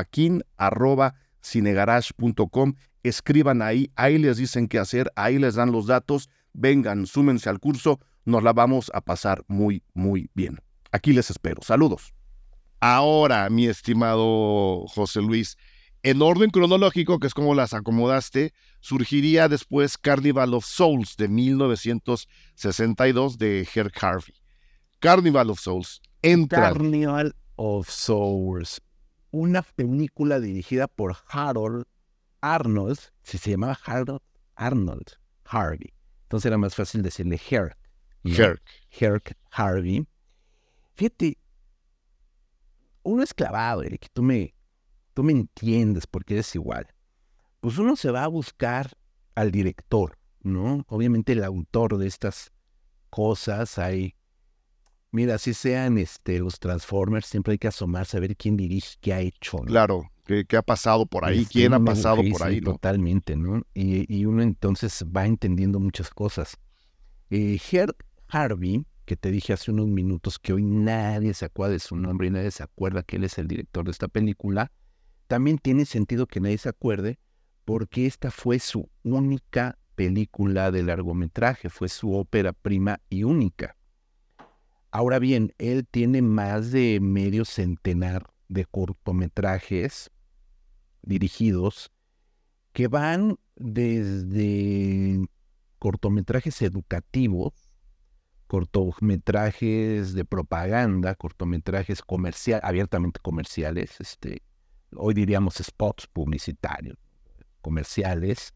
Speaker 1: joaquin@cinegarage.com. Escriban ahí les dicen qué hacer, ahí les dan los datos. Vengan, súmense al curso, nos la vamos a pasar muy, muy bien. Aquí les espero. Saludos. Ahora, mi estimado José Luis, en orden cronológico, que es como las acomodaste, surgiría después Carnival of Souls de 1962 de Herb Harvey. Carnival of Souls entra.
Speaker 2: Carnival of Souls, una película dirigida por Harold Arnold, si se llamaba Harold Arnold Harvey, entonces era más fácil decirle Herb, ¿no? Herb Harvey. Fíjate, uno es clavado, Eric, tú me entiendes porque eres igual. Pues uno se va a buscar al director, ¿no? Obviamente el autor de estas cosas. Mira, si sean los Transformers, siempre hay que asomarse a ver quién dirige, qué ha hecho, ¿no?
Speaker 1: Claro, ¿qué ha pasado por ahí? ¿Quién ha pasado por ahí?
Speaker 2: ¿No? Totalmente, ¿no? Y uno entonces va entendiendo muchas cosas. Herb Harvey, que te dije hace unos minutos que hoy nadie se acuerda de su nombre y nadie se acuerda que él es el director de esta película, también tiene sentido que nadie se acuerde porque esta fue su única película de largometraje, fue su ópera prima y única. Ahora bien, él tiene más de medio centenar de cortometrajes dirigidos que van desde cortometrajes educativos, cortometrajes de propaganda, cortometrajes abiertamente comerciales, hoy diríamos spots publicitarios, comerciales,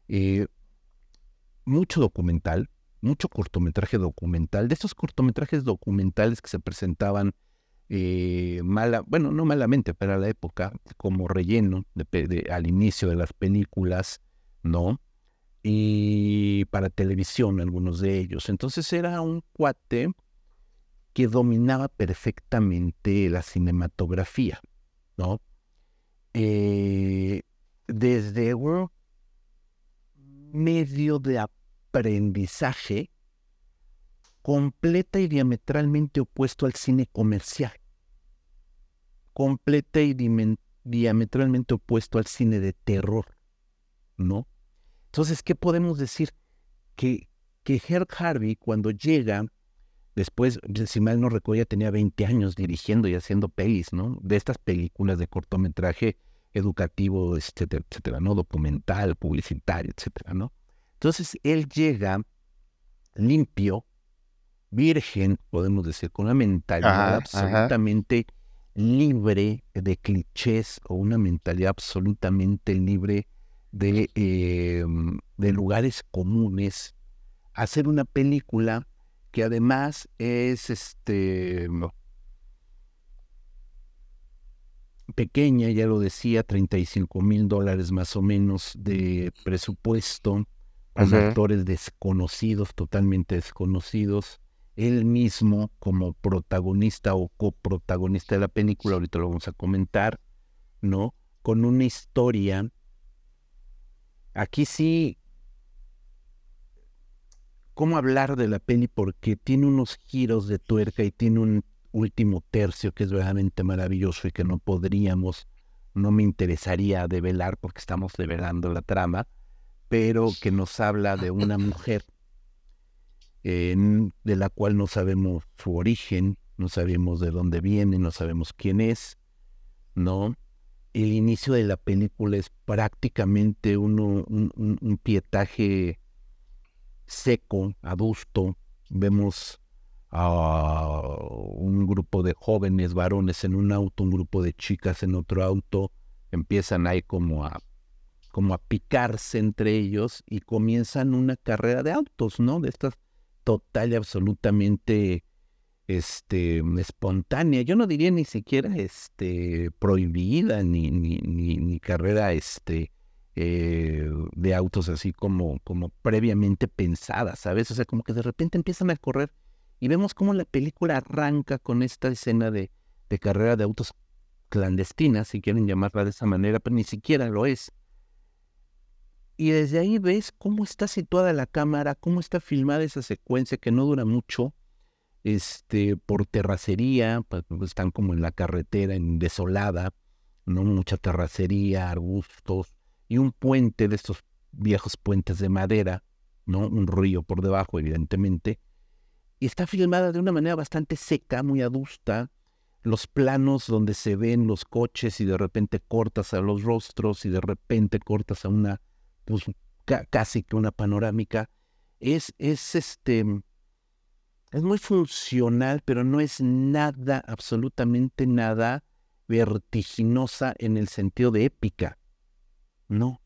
Speaker 2: mucho documental, mucho cortometraje documental, de esos cortometrajes documentales que se presentaban no malamente, pero a la época, como relleno al inicio de las películas, ¿no? Y para televisión, algunos de ellos. Entonces era un cuate que dominaba perfectamente la cinematografía, ¿no? Desde un medio de aprendizaje completa y diametralmente opuesto al cine comercial, completa y diametralmente opuesto al cine de terror, ¿no? Entonces, ¿qué podemos decir? Que Herb Harvey, cuando llega, después, si mal no recuerdo, ya tenía 20 años dirigiendo y haciendo pelis, ¿no? De estas películas de cortometraje educativo, etcétera, etcétera, ¿no? Documental, publicitario, etcétera, ¿no? Entonces, él llega limpio, virgen, podemos decir, con una mentalidad absolutamente libre de clichés o una mentalidad absolutamente libre de lugares comunes, hacer una película que además es pequeña, ya lo decía, $35,000 más o menos de presupuesto, con actores desconocidos, totalmente desconocidos, él mismo como protagonista o coprotagonista de la película, ahorita lo vamos a comentar, ¿no? Con una historia. Aquí sí, ¿cómo hablar de la peli? Porque tiene unos giros de tuerca y tiene un último tercio que es verdaderamente maravilloso y que no me interesaría develar porque estamos develando la trama, pero que nos habla de una mujer de la cual no sabemos su origen, no sabemos de dónde viene, no sabemos quién es, ¿no? El inicio de la película es prácticamente un pietaje seco, adusto. Vemos a un grupo de jóvenes varones en un auto, un grupo de chicas en otro auto. Empiezan ahí como a picarse entre ellos y comienzan una carrera de autos, ¿no? De estas total y absolutamente espontánea. Yo no diría ni siquiera prohibida, ni carrera de autos así como previamente pensada, ¿sabes? O sea, como que de repente empiezan a correr y vemos cómo la película arranca con esta escena de carrera de autos clandestina, si quieren llamarla de esa manera, pero ni siquiera lo es. Y desde ahí ves cómo está situada la cámara, cómo está filmada esa secuencia que no dura mucho, por terracería, pues están como en la carretera, desolada, ¿no? Mucha terracería, arbustos y un puente de estos viejos puentes de madera, ¿no? Un río por debajo, evidentemente. Y está filmada de una manera bastante seca, muy adusta. Los planos donde se ven los coches y de repente cortas a los rostros y de repente cortas a una, pues casi que una panorámica, es muy funcional, pero no es nada, absolutamente nada vertiginosa en el sentido de épica, no.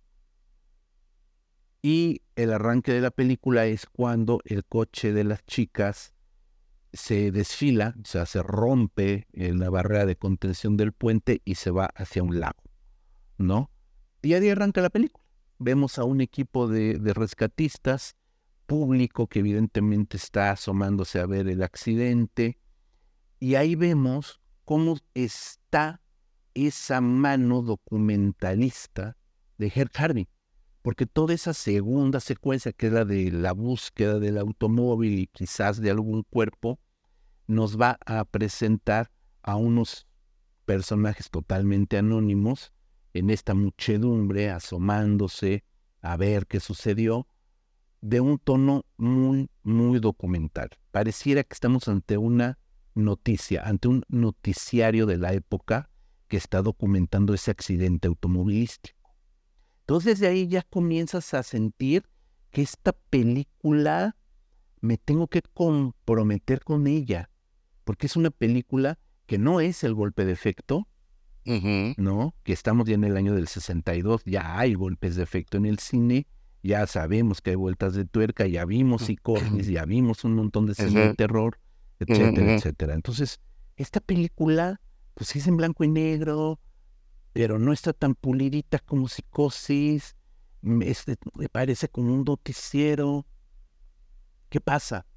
Speaker 2: Y el arranque de la película es cuando el coche de las chicas se desfila, o sea, se rompe la barrera de contención del puente y se va hacia un lago, ¿no? Y ahí arranca la película. Vemos a un equipo de rescatistas, público que evidentemente está asomándose a ver el accidente, y ahí vemos cómo está esa mano documentalista de Herb Harvey, porque toda esa segunda secuencia, que es la de la búsqueda del automóvil y quizás de algún cuerpo, nos va a presentar a unos personajes totalmente anónimos en esta muchedumbre, asomándose a ver qué sucedió, de un tono muy, muy documental. Pareciera que estamos ante una noticia, ante un noticiario de la época que está documentando ese accidente automovilístico. Entonces de ahí ya comienzas a sentir que esta película me tengo que comprometer con ella, porque es una película que no es el golpe de efecto, ¿no? Que estamos ya en el año del 62, ya hay golpes de efecto en el cine, ya sabemos que hay vueltas de tuerca, ya vimos Psicosis, ya vimos un montón de cine de terror, etcétera, etcétera. Entonces, esta película, pues es en blanco y negro, pero no está tan pulidita como Psicosis, me parece como un noticiero. ¿Qué pasa?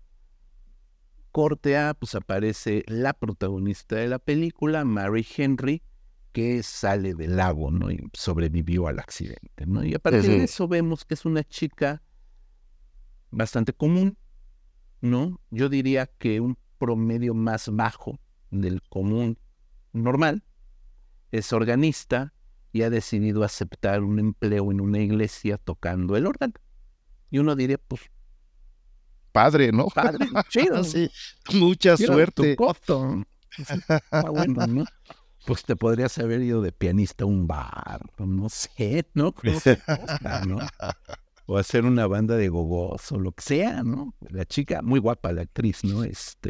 Speaker 2: Corte A, pues aparece la protagonista de la película, Mary Henry, que sale del lago, ¿no? Y sobrevivió al accidente, ¿no? Y a partir de eso vemos que es una chica bastante común, ¿no? Yo diría que un promedio más bajo del común normal. Es organista y ha decidido aceptar un empleo en una iglesia tocando el órgano. Y uno diría, pues,
Speaker 1: padre, ¿no?
Speaker 2: padre, chido.
Speaker 1: Sí, mucha suerte.
Speaker 2: Tu coto. Está bueno, ¿no? Pues te podrías haber ido de pianista a un bar, no sé, ¿no? ¿No? O hacer una banda de gogos o lo que sea, ¿no? La chica, muy guapa, la actriz, ¿no?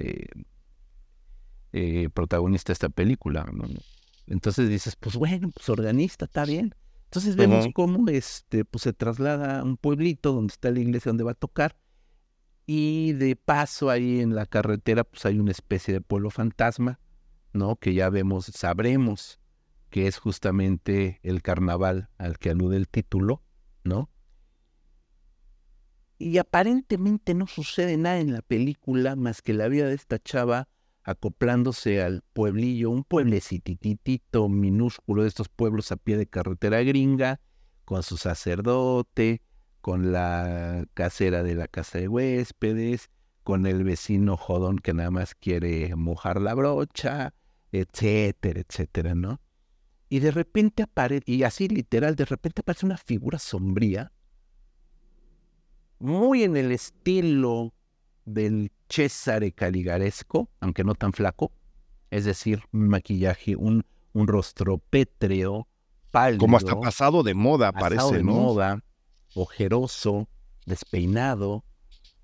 Speaker 2: Protagonista de esta película, ¿no? Entonces dices, pues bueno, pues organista, está bien. Entonces vemos cómo pues se traslada a un pueblito donde está la iglesia donde va a tocar, y de paso ahí en la carretera pues hay una especie de pueblo fantasma, ¿no? Que ya sabremos que es justamente el carnaval al que alude el título, ¿no? Y aparentemente no sucede nada en la película más que la vida de esta chava acoplándose al pueblillo, un pueblecititito minúsculo de estos pueblos a pie de carretera gringa, con su sacerdote, con la casera de la casa de huéspedes, con el vecino jodón que nada más quiere mojar la brocha, etcétera, etcétera, ¿no? Y de repente y así literal, de repente aparece una figura sombría, muy en el estilo del Cesare Caligaresco, aunque no tan flaco, es decir, un maquillaje, un rostro pétreo, pálido.
Speaker 1: Como hasta pasado de moda, parece,
Speaker 2: pasado de
Speaker 1: ¿no?
Speaker 2: moda, ojeroso, despeinado,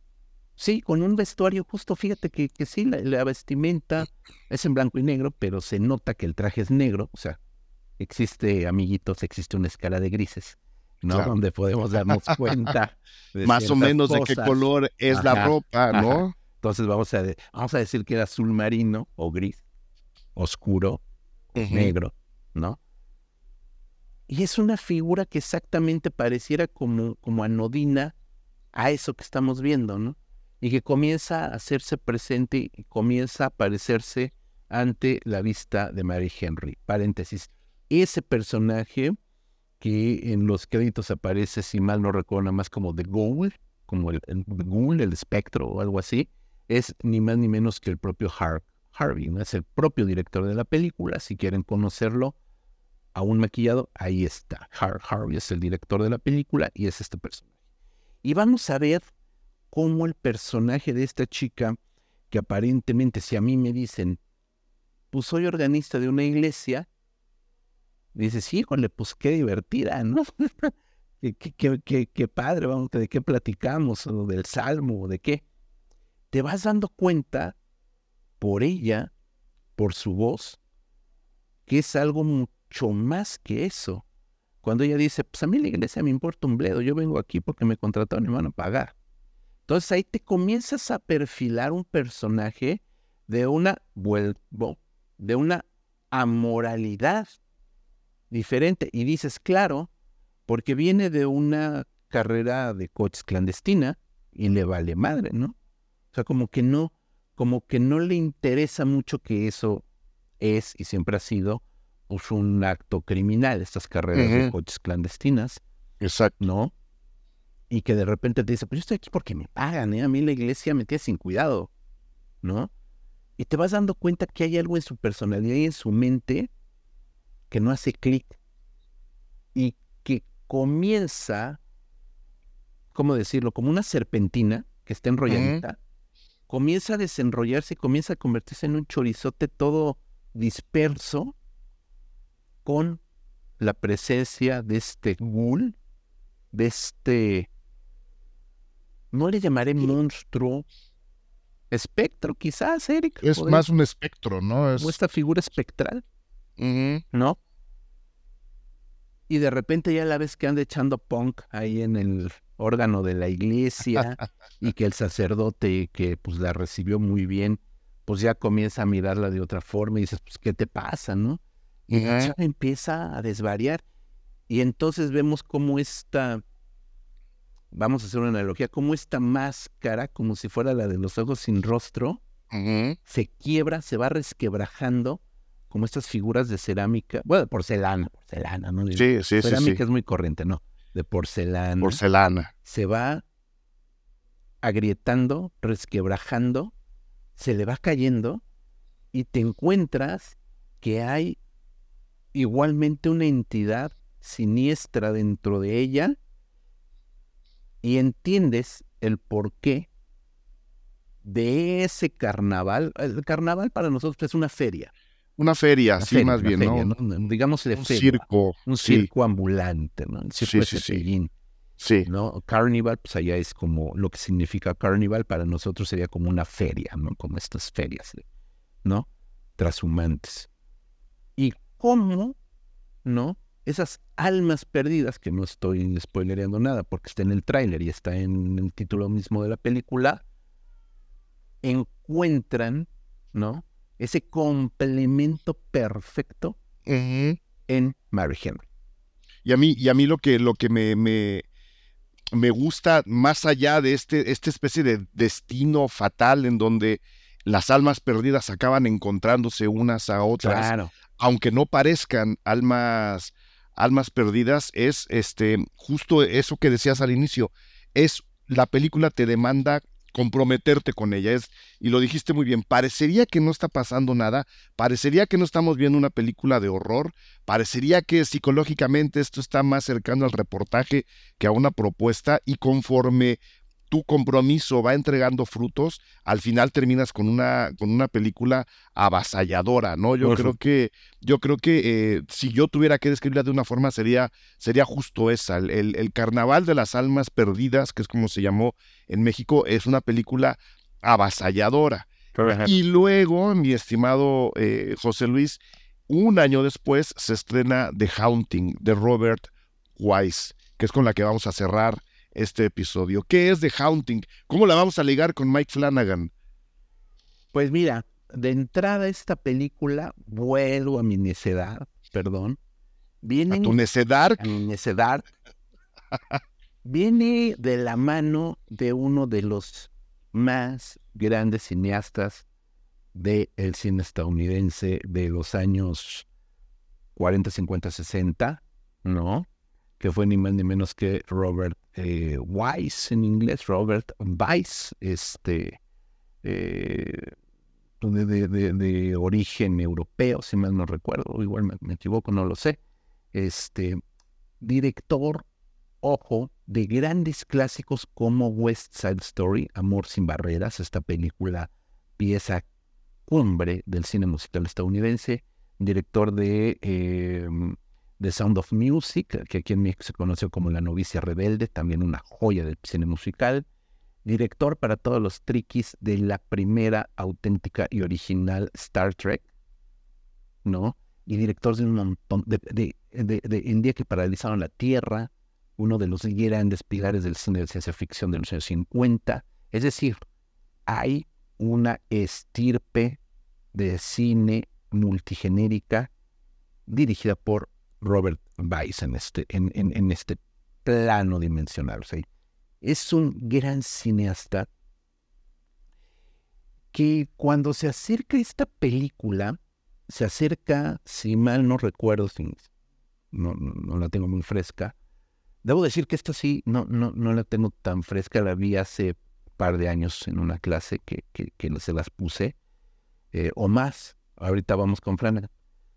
Speaker 2: Sí, con un vestuario justo, fíjate que sí, la vestimenta es en blanco y negro, pero se nota que el traje es negro, o sea, existe, amiguitos, existe una escala de grises, ¿no?
Speaker 1: Claro.
Speaker 2: Donde podemos darnos cuenta de
Speaker 1: Más o
Speaker 2: ciertas
Speaker 1: menos de qué
Speaker 2: cosas.
Speaker 1: color es la
Speaker 2: Ajá,
Speaker 1: ropa,
Speaker 2: ajá.
Speaker 1: ¿no?
Speaker 2: Entonces vamos a decir que era azul marino o gris, oscuro,
Speaker 1: Ujú.
Speaker 2: negro, ¿no? Y es una figura que exactamente pareciera como anodina a eso que estamos viendo, ¿no? Y que comienza a hacerse presente y comienza a aparecerse ante la vista de Mary Henry. Paréntesis. Ese personaje que en los créditos aparece, si mal no recuerdo, nada más como The Ghoul, como el Ghoul, el espectro o algo así, es ni más ni menos que el propio Harvey, ¿no? Es el propio director de la película. Si quieren conocerlo, aún maquillado, ahí está. Harvey es el director de la película y es este personaje. Y vamos a ver cómo el personaje de esta chica, que aparentemente, si a mí me dicen, pues soy organista de una iglesia, dices, híjole, pues qué divertida, ¿no? Qué padre, vamos, ¿de qué platicamos? ¿O del salmo? ¿O de qué? Te vas dando cuenta por ella, por su voz, que es algo mucho más que eso. Cuando ella dice, pues a mí la iglesia me importa un bledo, yo vengo aquí porque me contrataron y me van a pagar. Entonces ahí te comienzas a perfilar un personaje de una, de una amoralidad diferente. Y dices, claro, porque viene de una carrera de coches clandestina y le vale madre, ¿no? O sea, como que no le interesa mucho que eso es y siempre ha sido pues, un acto criminal, estas carreras de
Speaker 1: Ujú.
Speaker 2: coches clandestinas,
Speaker 1: Exacto.
Speaker 2: ¿no? Y que de repente te dice, pues yo estoy aquí porque me pagan, ¿eh? A mí la iglesia me tiene sin cuidado, ¿no? Y te vas dando cuenta que hay algo en su personalidad y en su mente que no hace clic y que comienza, ¿cómo decirlo? Como una serpentina que está
Speaker 1: Ujú.
Speaker 2: enrolladita, comienza a desenrollarse, comienza a convertirse en un chorizote todo disperso con la presencia de este ghoul, de este, no le llamaré
Speaker 1: Sí.
Speaker 2: monstruo, espectro quizás, Eric,
Speaker 1: Es
Speaker 2: podría,
Speaker 1: más un espectro, ¿no?
Speaker 2: como esta figura espectral,
Speaker 1: Ujú.
Speaker 2: ¿no? Y de repente ya la ves que anda echando punk ahí en el órgano de la iglesia y que el sacerdote que pues la recibió muy bien, pues ya comienza a mirarla de otra forma y dices, pues, ¿qué te pasa, no? Y la
Speaker 1: Ujú.
Speaker 2: chava empieza a desvariar y entonces vemos cómo esta, vamos a hacer una analogía, cómo esta máscara, como si fuera la de los ojos sin rostro,
Speaker 1: Ujú.
Speaker 2: se quiebra, se va resquebrajando, como estas figuras de cerámica, bueno, de porcelana, ¿no?
Speaker 1: Sí, sí, sí, sí.
Speaker 2: Cerámica es muy corriente, ¿no? De porcelana,
Speaker 1: Porcelana.
Speaker 2: se va agrietando, resquebrajando, se le va cayendo y te encuentras que hay igualmente una entidad siniestra dentro de ella y entiendes el porqué de ese carnaval. El carnaval para nosotros es
Speaker 1: Una feria,
Speaker 2: una
Speaker 1: más bien,
Speaker 2: feria,
Speaker 1: ¿no?
Speaker 2: ¿no? Digamos de
Speaker 1: Un
Speaker 2: feria,
Speaker 1: circo,
Speaker 2: un
Speaker 1: sí,
Speaker 2: circo ambulante, ¿no? El circo
Speaker 1: sí,
Speaker 2: de
Speaker 1: sí, sí,
Speaker 2: Cepillín,
Speaker 1: sí.
Speaker 2: ¿no? Carnival, pues allá es como lo que significa carnival, para nosotros sería como una feria, ¿no? Como estas ferias, ¿no? Trashumantes. Y cómo, ¿no? Esas almas perdidas, que no estoy spoilereando nada porque está en el tráiler y está en el título mismo de la película, encuentran, ¿no? Ese complemento perfecto
Speaker 1: Ujú.
Speaker 2: en Mary Henry.
Speaker 1: Y a mí lo que me gusta más allá de esta especie de destino fatal en donde las almas perdidas acaban encontrándose unas a otras,
Speaker 2: Claro.
Speaker 1: aunque no parezcan almas perdidas, es justo eso que decías al inicio, es la película te demanda comprometerte con ella, y lo dijiste muy bien, parecería que no está pasando nada, parecería que no estamos viendo una película de horror, parecería que psicológicamente esto está más cercano al reportaje que a una propuesta, y conforme tu compromiso va entregando frutos, al final terminas con una película avasalladora, ¿no? Yo creo que si yo tuviera que describirla de una forma sería justo esa. El Carnaval de las Almas Perdidas, que es como se llamó en México, es una película avasalladora. Y luego, mi estimado José Luis, un año después se estrena The Haunting de Robert Wise, que es con la que vamos a cerrar este episodio. ¿Qué es The Haunting? ¿Cómo la vamos a ligar con Mike Flanagan?
Speaker 2: Pues mira, de entrada esta película, vuelvo a mi necedad, perdón.
Speaker 1: ¿A tu necedad?
Speaker 2: A mi necedad. Viene de la mano de uno de los más grandes cineastas del cine estadounidense de los años 40, 50, 60, ¿no? Que fue ni más ni menos que Robert Wise, en inglés, Robert Wise, de origen europeo, si mal no recuerdo, igual me equivoco, no lo sé. Director, ojo, de grandes clásicos como West Side Story, Amor sin barreras, esta película, pieza cumbre del cine musical estadounidense, director de The Sound of Music, que aquí en México se conoció como La novicia rebelde, también una joya del cine musical, director para todos los triquis de la primera auténtica y original Star Trek, ¿no? Y director de un montón, en Día que paralizaron la Tierra, uno de los grandes pilares del cine de ciencia ficción de los años 50. Es decir, hay una estirpe de cine multigenérica dirigida por Robert Wise en este plano dimensional. O sea, es un gran cineasta que cuando se acerca a esta película, se acerca, si mal no recuerdo, no la tengo muy fresca. Debo decir que esta sí, no la tengo tan fresca, la vi hace un par de años en una clase que se las puse, o más. Ahorita vamos con Flanagan.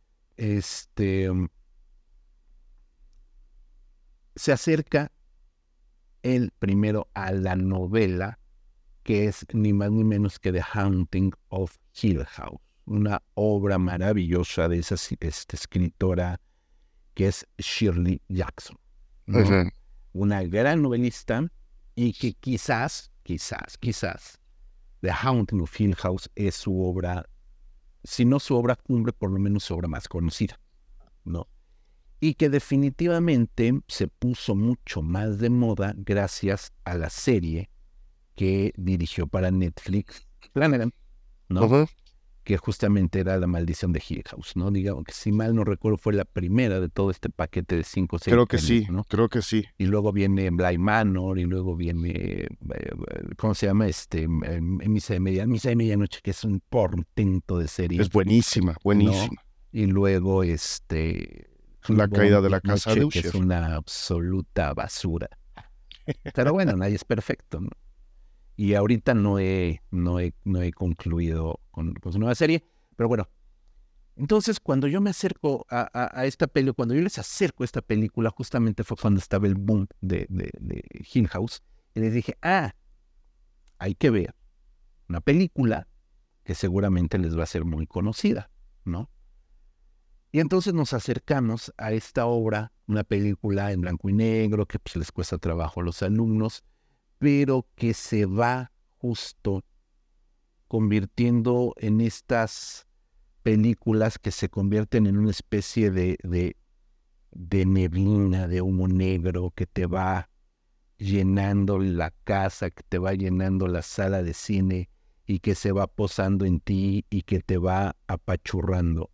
Speaker 2: Se acerca él primero a la novela, que es ni más ni menos que The Haunting of Hill House, una obra maravillosa de esa escritora que es Shirley Jackson, ¿no? Uh-huh. Una gran novelista, y que quizás The Haunting of Hill House es su obra, si no su obra cumbre, por lo menos su obra más conocida, ¿no? Y que definitivamente se puso mucho más de moda gracias a la serie que dirigió para Netflix Flanagan, ¿no? Uh-huh. Que justamente era La maldición de Hill House, ¿no? Digamos que, si mal no recuerdo, fue la primera de todo este paquete de 5 o 6.
Speaker 1: Creo que sí, ¿no? Creo que sí.
Speaker 2: Y luego viene Bly Manor, y luego viene, ¿cómo se llama? Misa de Medianoche, que es un portento de serie.
Speaker 1: Es buenísima, buenísima.
Speaker 2: ¿No? Y luego,
Speaker 1: La caída de la casa de
Speaker 2: Usher, que es una absoluta basura. Pero bueno, nadie es perfecto, ¿no? Y ahorita no he concluido con su nueva serie. Pero bueno, entonces cuando yo me acerco a esta película, cuando yo les acerco a esta película, justamente fue cuando estaba el boom de Hill House. Y les dije, hay que ver una película que seguramente les va a ser muy conocida, ¿no? Y entonces nos acercamos a esta obra, una película en blanco y negro, que pues les cuesta trabajo a los alumnos, pero que se va justo convirtiendo en estas películas que se convierten en una especie de neblina, de humo negro, que te va llenando la casa, que te va llenando la sala de cine, y que se va posando en ti y que te va apachurrando,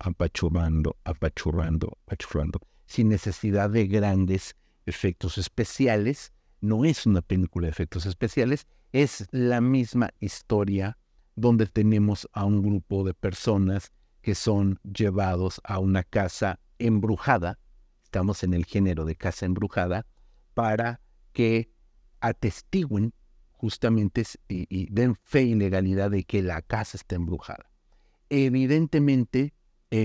Speaker 2: sin necesidad de grandes efectos especiales. No es una película de efectos especiales, es la misma historia donde tenemos a un grupo de personas que son llevados a una casa embrujada, estamos en el género de casa embrujada, para que atestiguen justamente y den fe y legalidad de que la casa está embrujada. Evidentemente,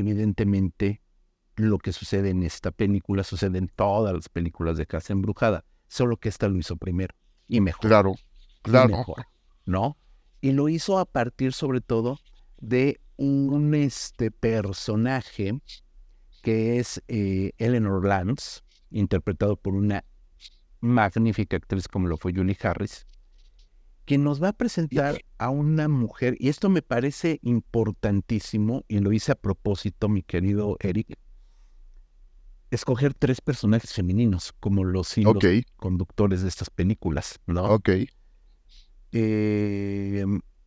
Speaker 2: lo que sucede en esta película sucede en todas las películas de casa embrujada, solo que esta lo hizo primero y mejor.
Speaker 1: Claro. Claro.
Speaker 2: mejor, ¿no? Y lo hizo a partir sobre todo de un personaje que es Eleanor Lance, interpretado por una magnífica actriz como lo fue Julie Harris, que nos va a presentar a una mujer, y esto me parece importantísimo, y lo hice a propósito, mi querido Eric, escoger 3 personajes femeninos como los hilos
Speaker 1: Ok,
Speaker 2: conductores de estas películas, ¿no?
Speaker 1: ok.
Speaker 2: Eh,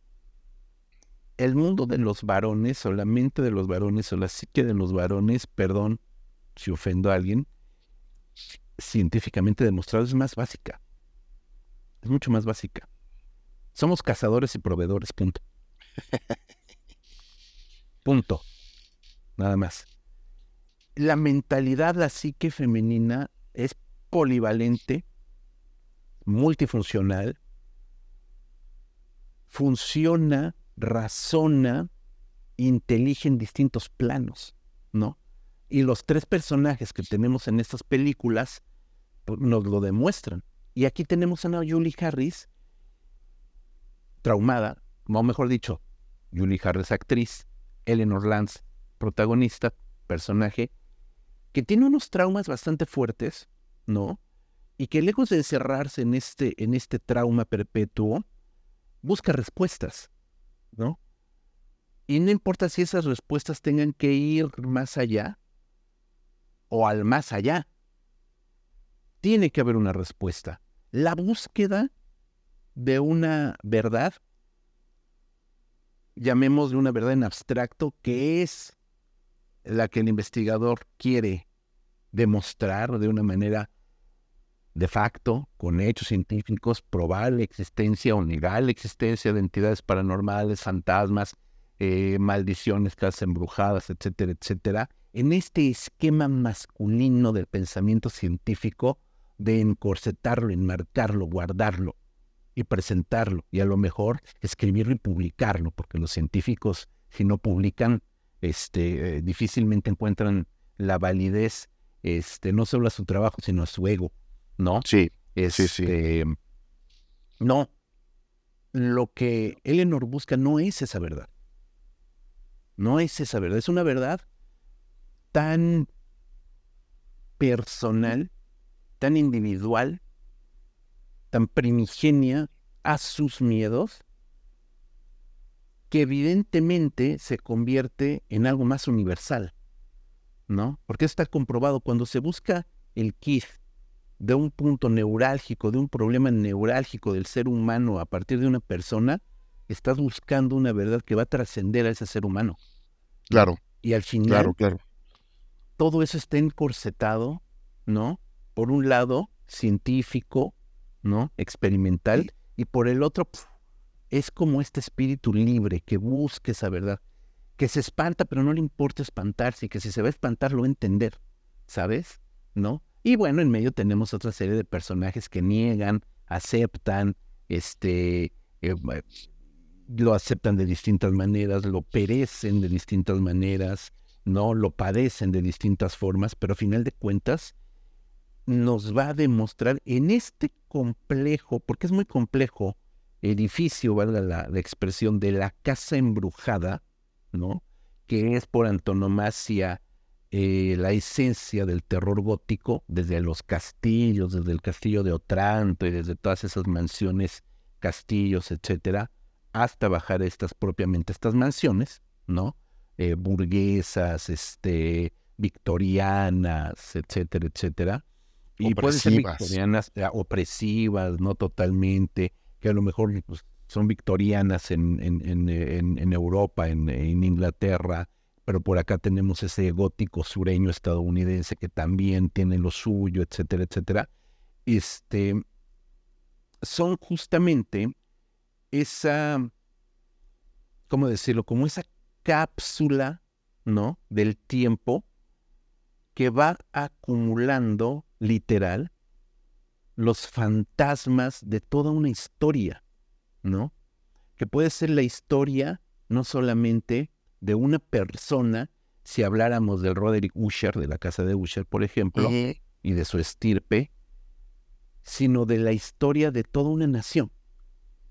Speaker 2: el mundo de los varones, o la mente de los varones, o la psique de los varones, perdón si ofendo a alguien, científicamente demostrado es más básica. Es mucho más básica. Somos cazadores y proveedores, punto. Punto. Nada más. La mentalidad, la psique femenina es polivalente, multifuncional, funciona, razona, intelige en distintos planos, ¿no? Y los 3 personajes que tenemos en estas películas pues, nos lo demuestran. Y aquí tenemos a una Julie Harris traumada, o mejor dicho, Julie Harris actriz, Eleanor Lance protagonista, personaje, que tiene unos traumas bastante fuertes, ¿no? Y que lejos de encerrarse en este trauma perpetuo, busca respuestas, ¿no? Y no importa si esas respuestas tengan que ir más allá o al más allá, tiene que haber una respuesta. La búsqueda de una verdad, llamémosle una verdad en abstracto, que es la que el investigador quiere demostrar de una manera de facto, con hechos científicos, probar la existencia o negar la existencia de entidades paranormales, fantasmas, maldiciones, casas embrujadas, etcétera, etcétera, en este esquema masculino del pensamiento científico de encorsetarlo, enmarcarlo, guardarlo y presentarlo, y a lo mejor escribirlo y publicarlo, porque los científicos, si no publican, difícilmente encuentran la validez, no solo a su trabajo, sino a su ego, ¿no?
Speaker 1: Sí, sí.
Speaker 2: No, lo que Eleanor busca no es esa verdad. No es esa verdad, es una verdad tan personal, tan individual, tan primigenia a sus miedos, que evidentemente se convierte en algo más universal, ¿no? Porque está comprobado, cuando se busca el quid de un punto neurálgico, de un problema neurálgico del ser humano a partir de una persona, estás buscando una verdad que va a trascender a ese ser humano.
Speaker 1: Claro,
Speaker 2: y al final,
Speaker 1: claro.
Speaker 2: todo eso está encorsetado, ¿no? Por un lado, científico, ¿no? Experimental, y por el otro, es como este espíritu libre que busca esa verdad, que se espanta, pero no le importa espantarse, y que si se va a espantar, lo va a entender, ¿sabes? ¿No? Y bueno, en medio tenemos otra serie de personajes que niegan, aceptan, lo aceptan de distintas maneras, lo perecen de distintas maneras, ¿no? Lo padecen de distintas formas, pero a final de cuentas nos va a demostrar en este complejo, porque es muy complejo, edificio, valga la expresión, de la casa embrujada, ¿no? Que es por antonomasia la esencia del terror gótico, desde los castillos, desde el castillo de Otranto y desde todas esas mansiones, castillos, etcétera, hasta bajar propiamente estas mansiones, ¿no? Burguesas, victorianas, etcétera, etcétera. Y pueden ser
Speaker 1: Opresivas.
Speaker 2: victorianas opresivas, no totalmente, que a lo mejor pues, son victorianas en Europa, en Inglaterra, pero por acá tenemos ese gótico sureño estadounidense que también tiene lo suyo, etcétera, etcétera. Son justamente esa, ¿cómo decirlo? Como esa cápsula, ¿no? Del tiempo que va acumulando, literal, los fantasmas de toda una historia, ¿no? Que puede ser la historia no solamente de una persona, si habláramos del Roderick Usher, de la casa de Usher, por ejemplo, y de su estirpe, sino de la historia de toda una nación,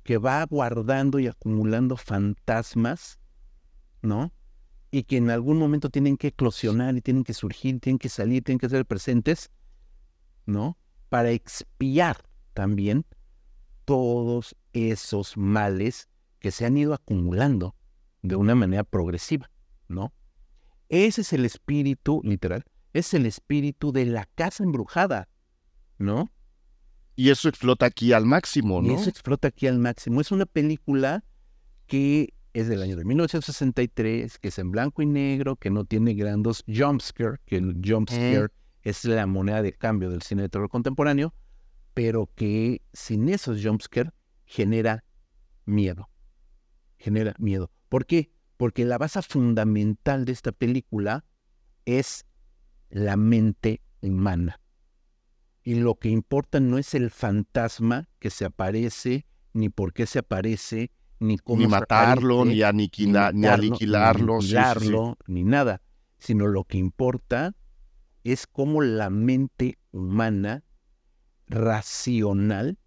Speaker 2: que va guardando y acumulando fantasmas, ¿no? Y que en algún momento tienen que eclosionar y tienen que surgir, tienen que salir, tienen que ser presentes, ¿no? Para expiar también todos esos males que se han ido acumulando de una manera progresiva, ¿no? Ese es el espíritu, literal, es el espíritu de La Casa Embrujada, ¿no?
Speaker 1: Y eso explota aquí al máximo, ¿no?
Speaker 2: Y eso explota aquí al máximo. Es una película que es del año de 1963, que es en blanco y negro, que no tiene grandes jumpscare, que el jumpscare es la moneda de cambio del cine de terror contemporáneo, pero que sin esos jumpscare genera miedo. Genera miedo. ¿Por qué? Porque la base fundamental de esta película es la mente humana. Y lo que importa no es el fantasma que se aparece, ni por qué se aparece, ni cómo
Speaker 1: Ni
Speaker 2: se
Speaker 1: matarlo,
Speaker 2: aparece,
Speaker 1: ni aniquilarlo, sí.
Speaker 2: ni nada. Sino lo que importa es cómo la mente humana racional,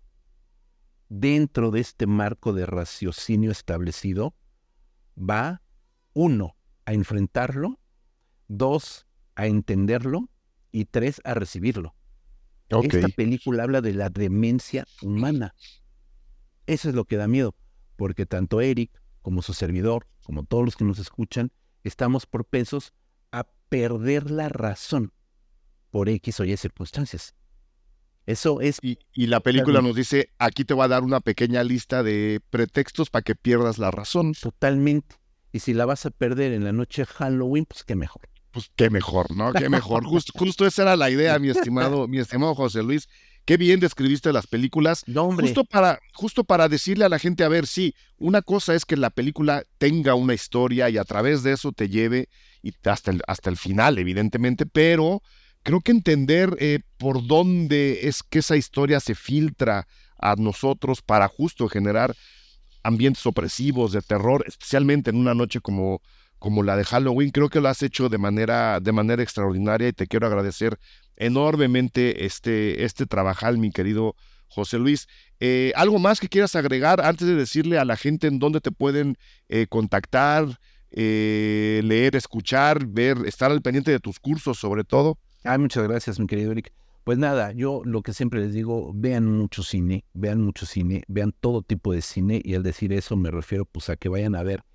Speaker 2: dentro de este marco de raciocinio establecido, va, 1, a enfrentarlo, 2, a entenderlo, y 3, a recibirlo.
Speaker 1: Ok.
Speaker 2: Esta película habla de la demencia humana. Eso es lo que da miedo, porque tanto Eric como su servidor, como todos los que nos escuchan, estamos propensos a perder la razón por X o Y circunstancias. Eso es...
Speaker 1: Y la película nos dice, aquí te va a dar una pequeña lista de pretextos para que pierdas la razón.
Speaker 2: Totalmente. Y si la vas a perder en la noche de Halloween, pues qué mejor.
Speaker 1: Pues qué mejor, ¿no? Qué mejor. Justo esa era la idea, mi estimado José Luis. Qué bien describiste las películas.
Speaker 2: No, hombre.
Speaker 1: Justo para decirle a la gente, a ver, sí, una cosa es que la película tenga una historia y a través de eso te lleve y hasta el final, evidentemente, pero creo que entender por dónde es que esa historia se filtra a nosotros para justo generar ambientes opresivos de terror, especialmente en una noche como la de Halloween, creo que lo has hecho de manera extraordinaria y te quiero agradecer enormemente este trabajal, mi querido José Luis. ¿Algo más que quieras agregar antes de decirle a la gente en dónde te pueden contactar, leer, escuchar, ver, estar al pendiente de tus cursos sobre todo?
Speaker 2: Muchas gracias, mi querido Eric. Pues nada, yo lo que siempre les digo, vean mucho cine, vean todo tipo de cine, y al decir eso me refiero pues a que vayan a ver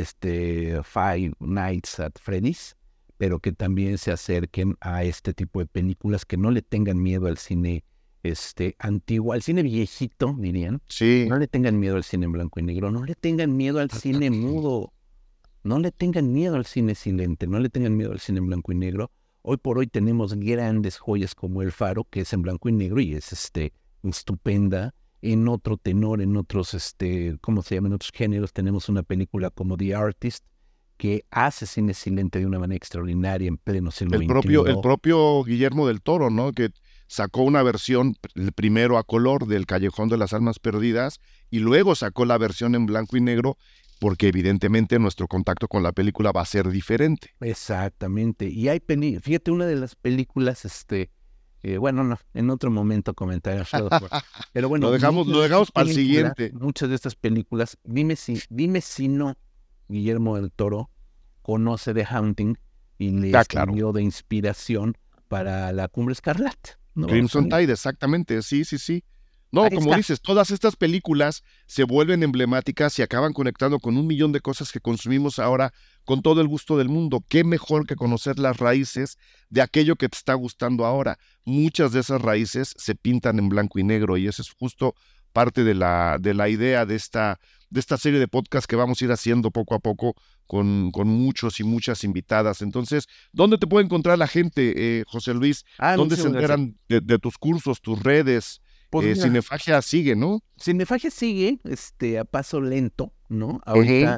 Speaker 2: Five Nights at Freddy's, pero que también se acerquen a este tipo de películas, que no le tengan miedo al cine antiguo, al cine viejito, dirían.
Speaker 1: Sí.
Speaker 2: No le tengan miedo al cine en blanco y negro, no le tengan miedo al cine mudo, no le tengan miedo al cine silente, no le tengan miedo al cine en blanco y negro. Hoy por hoy tenemos grandes joyas como El Faro, que es en blanco y negro y es estupenda. En otro tenor, en otros, ¿cómo se llama? En otros géneros tenemos una película como The Artist, que hace cine silente de una manera extraordinaria en pleno siglo XXI.
Speaker 1: El propio Guillermo del Toro, ¿no? Que sacó una versión primero a color del Callejón de las Almas Perdidas y luego sacó la versión en blanco y negro, porque evidentemente nuestro contacto con la película va a ser diferente.
Speaker 2: Exactamente. Y hay fíjate, una de las películas, bueno, no, en otro momento comentaré. Pero bueno,
Speaker 1: lo dejamos para el siguiente.
Speaker 2: Muchas de estas películas, dime si no Guillermo del Toro conoce The Haunting y le sirvió de inspiración para La Cumbre Escarlata, ¿no?
Speaker 1: Crimson Tide, exactamente, sí. No, como dices, todas estas películas se vuelven emblemáticas y acaban conectando con 1,000,000 de cosas que consumimos ahora con todo el gusto del mundo. Qué mejor que conocer las raíces de aquello que te está gustando ahora. Muchas de esas raíces se pintan en blanco y negro y eso es justo parte de la idea de esta serie de podcast que vamos a ir haciendo poco a poco con muchos y muchas invitadas. Entonces, ¿dónde te puede encontrar la gente, José Luis? ¿Dónde se enteran de tus cursos, tus redes? Pues Cinefagia sigue, ¿no?
Speaker 2: Cinefagia sigue, a paso lento, ¿no? Ahorita,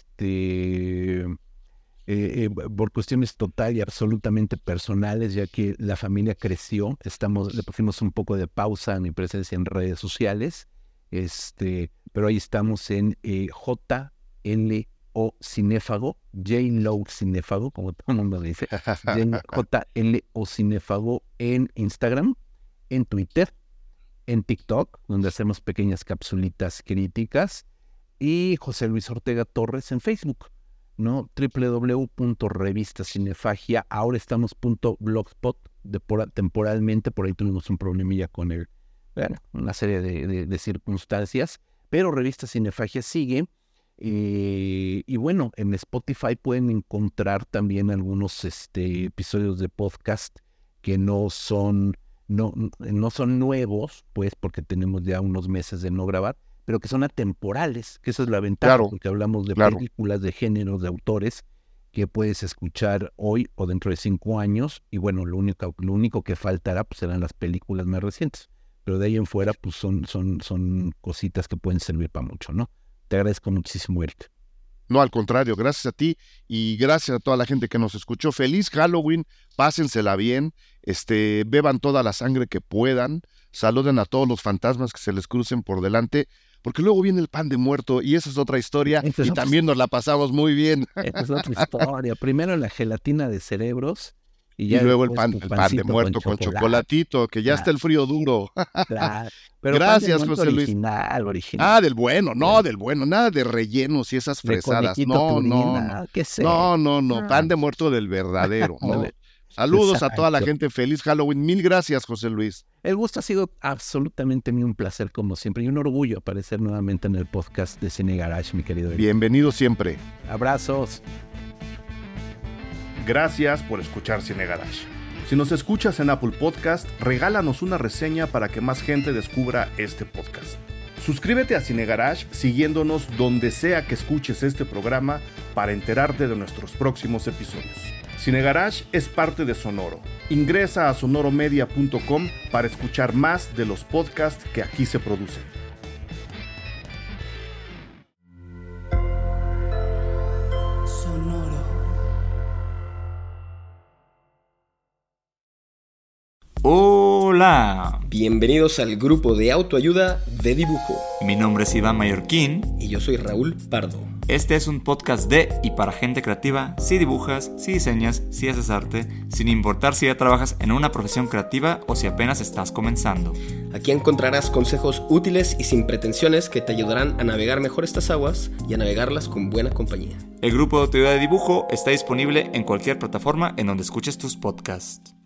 Speaker 2: por cuestiones total y absolutamente personales, ya que la familia creció, le pusimos un poco de pausa a mi presencia en redes sociales, pero ahí estamos en JLO Cinéfago, J-Lo Cinéfago, como todo el mundo dice, JLO Cinéfago en Instagram, en Twitter, en TikTok, donde hacemos pequeñas capsulitas críticas, y José Luis Ortega Torres en Facebook, ¿no? www.revistacinefagia. Ahora estamos .blogspot temporalmente, por ahí tuvimos un problemilla con una serie de circunstancias, pero Revista Cinefagia sigue. Y bueno, en Spotify pueden encontrar también algunos episodios de podcast que no son nuevos, pues, porque tenemos ya unos meses de no grabar, pero que son atemporales, que esa es la ventaja, porque hablamos de películas, de géneros, de autores, que puedes escuchar hoy o dentro de 5 años, y bueno, lo único que faltará pues serán las películas más recientes, pero de ahí en fuera pues son cositas que pueden servir para mucho, ¿no? Te agradezco muchísimo, Eric.
Speaker 1: No, al contrario, gracias a ti y gracias a toda la gente que nos escuchó. Feliz Halloween, pásensela bien, beban toda la sangre que puedan, saluden a todos los fantasmas que se les crucen por delante, porque luego viene el pan de muerto y esa es otra historia y también nos la pasamos muy bien.
Speaker 2: Esa es otra historia. Primero la gelatina de cerebros
Speaker 1: y luego el pan de muerto con chocolatito, que ya está el frío duro.
Speaker 2: Claro. Pero
Speaker 1: gracias, José Luis.
Speaker 2: Original.
Speaker 1: Del bueno, nada de rellenos y esas fresadas. No, pan de muerto del verdadero. ¿no? Saludos a toda la gente, feliz Halloween. Mil gracias, José Luis.
Speaker 2: El gusto ha sido absolutamente mío, un placer como siempre y un orgullo aparecer nuevamente en el podcast de Cine Garage, mi querido Eric.
Speaker 1: Bienvenido siempre.
Speaker 2: Abrazos.
Speaker 1: Gracias por escuchar Cine Garage. Si nos escuchas en Apple Podcast, regálanos una reseña para que más gente descubra este podcast. Suscríbete a Cine Garage siguiéndonos donde sea que escuches este programa para enterarte de nuestros próximos episodios. Cine Garage es parte de Sonoro. Ingresa a sonoromedia.com para escuchar más de los podcasts que aquí se producen.
Speaker 3: Hola.
Speaker 4: Bienvenidos al grupo de autoayuda de dibujo.
Speaker 3: Mi nombre es Iván Mallorquín.
Speaker 4: Y yo soy Raúl Pardo.
Speaker 3: Este es un podcast de y para gente creativa. Si dibujas, si diseñas, si haces arte, sin importar si ya trabajas en una profesión creativa o si apenas estás comenzando.
Speaker 4: Aquí encontrarás consejos útiles y sin pretensiones que te ayudarán a navegar mejor estas aguas y a navegarlas con buena compañía.
Speaker 3: El grupo de autoayuda de dibujo está disponible en cualquier plataforma en donde escuches tus podcasts.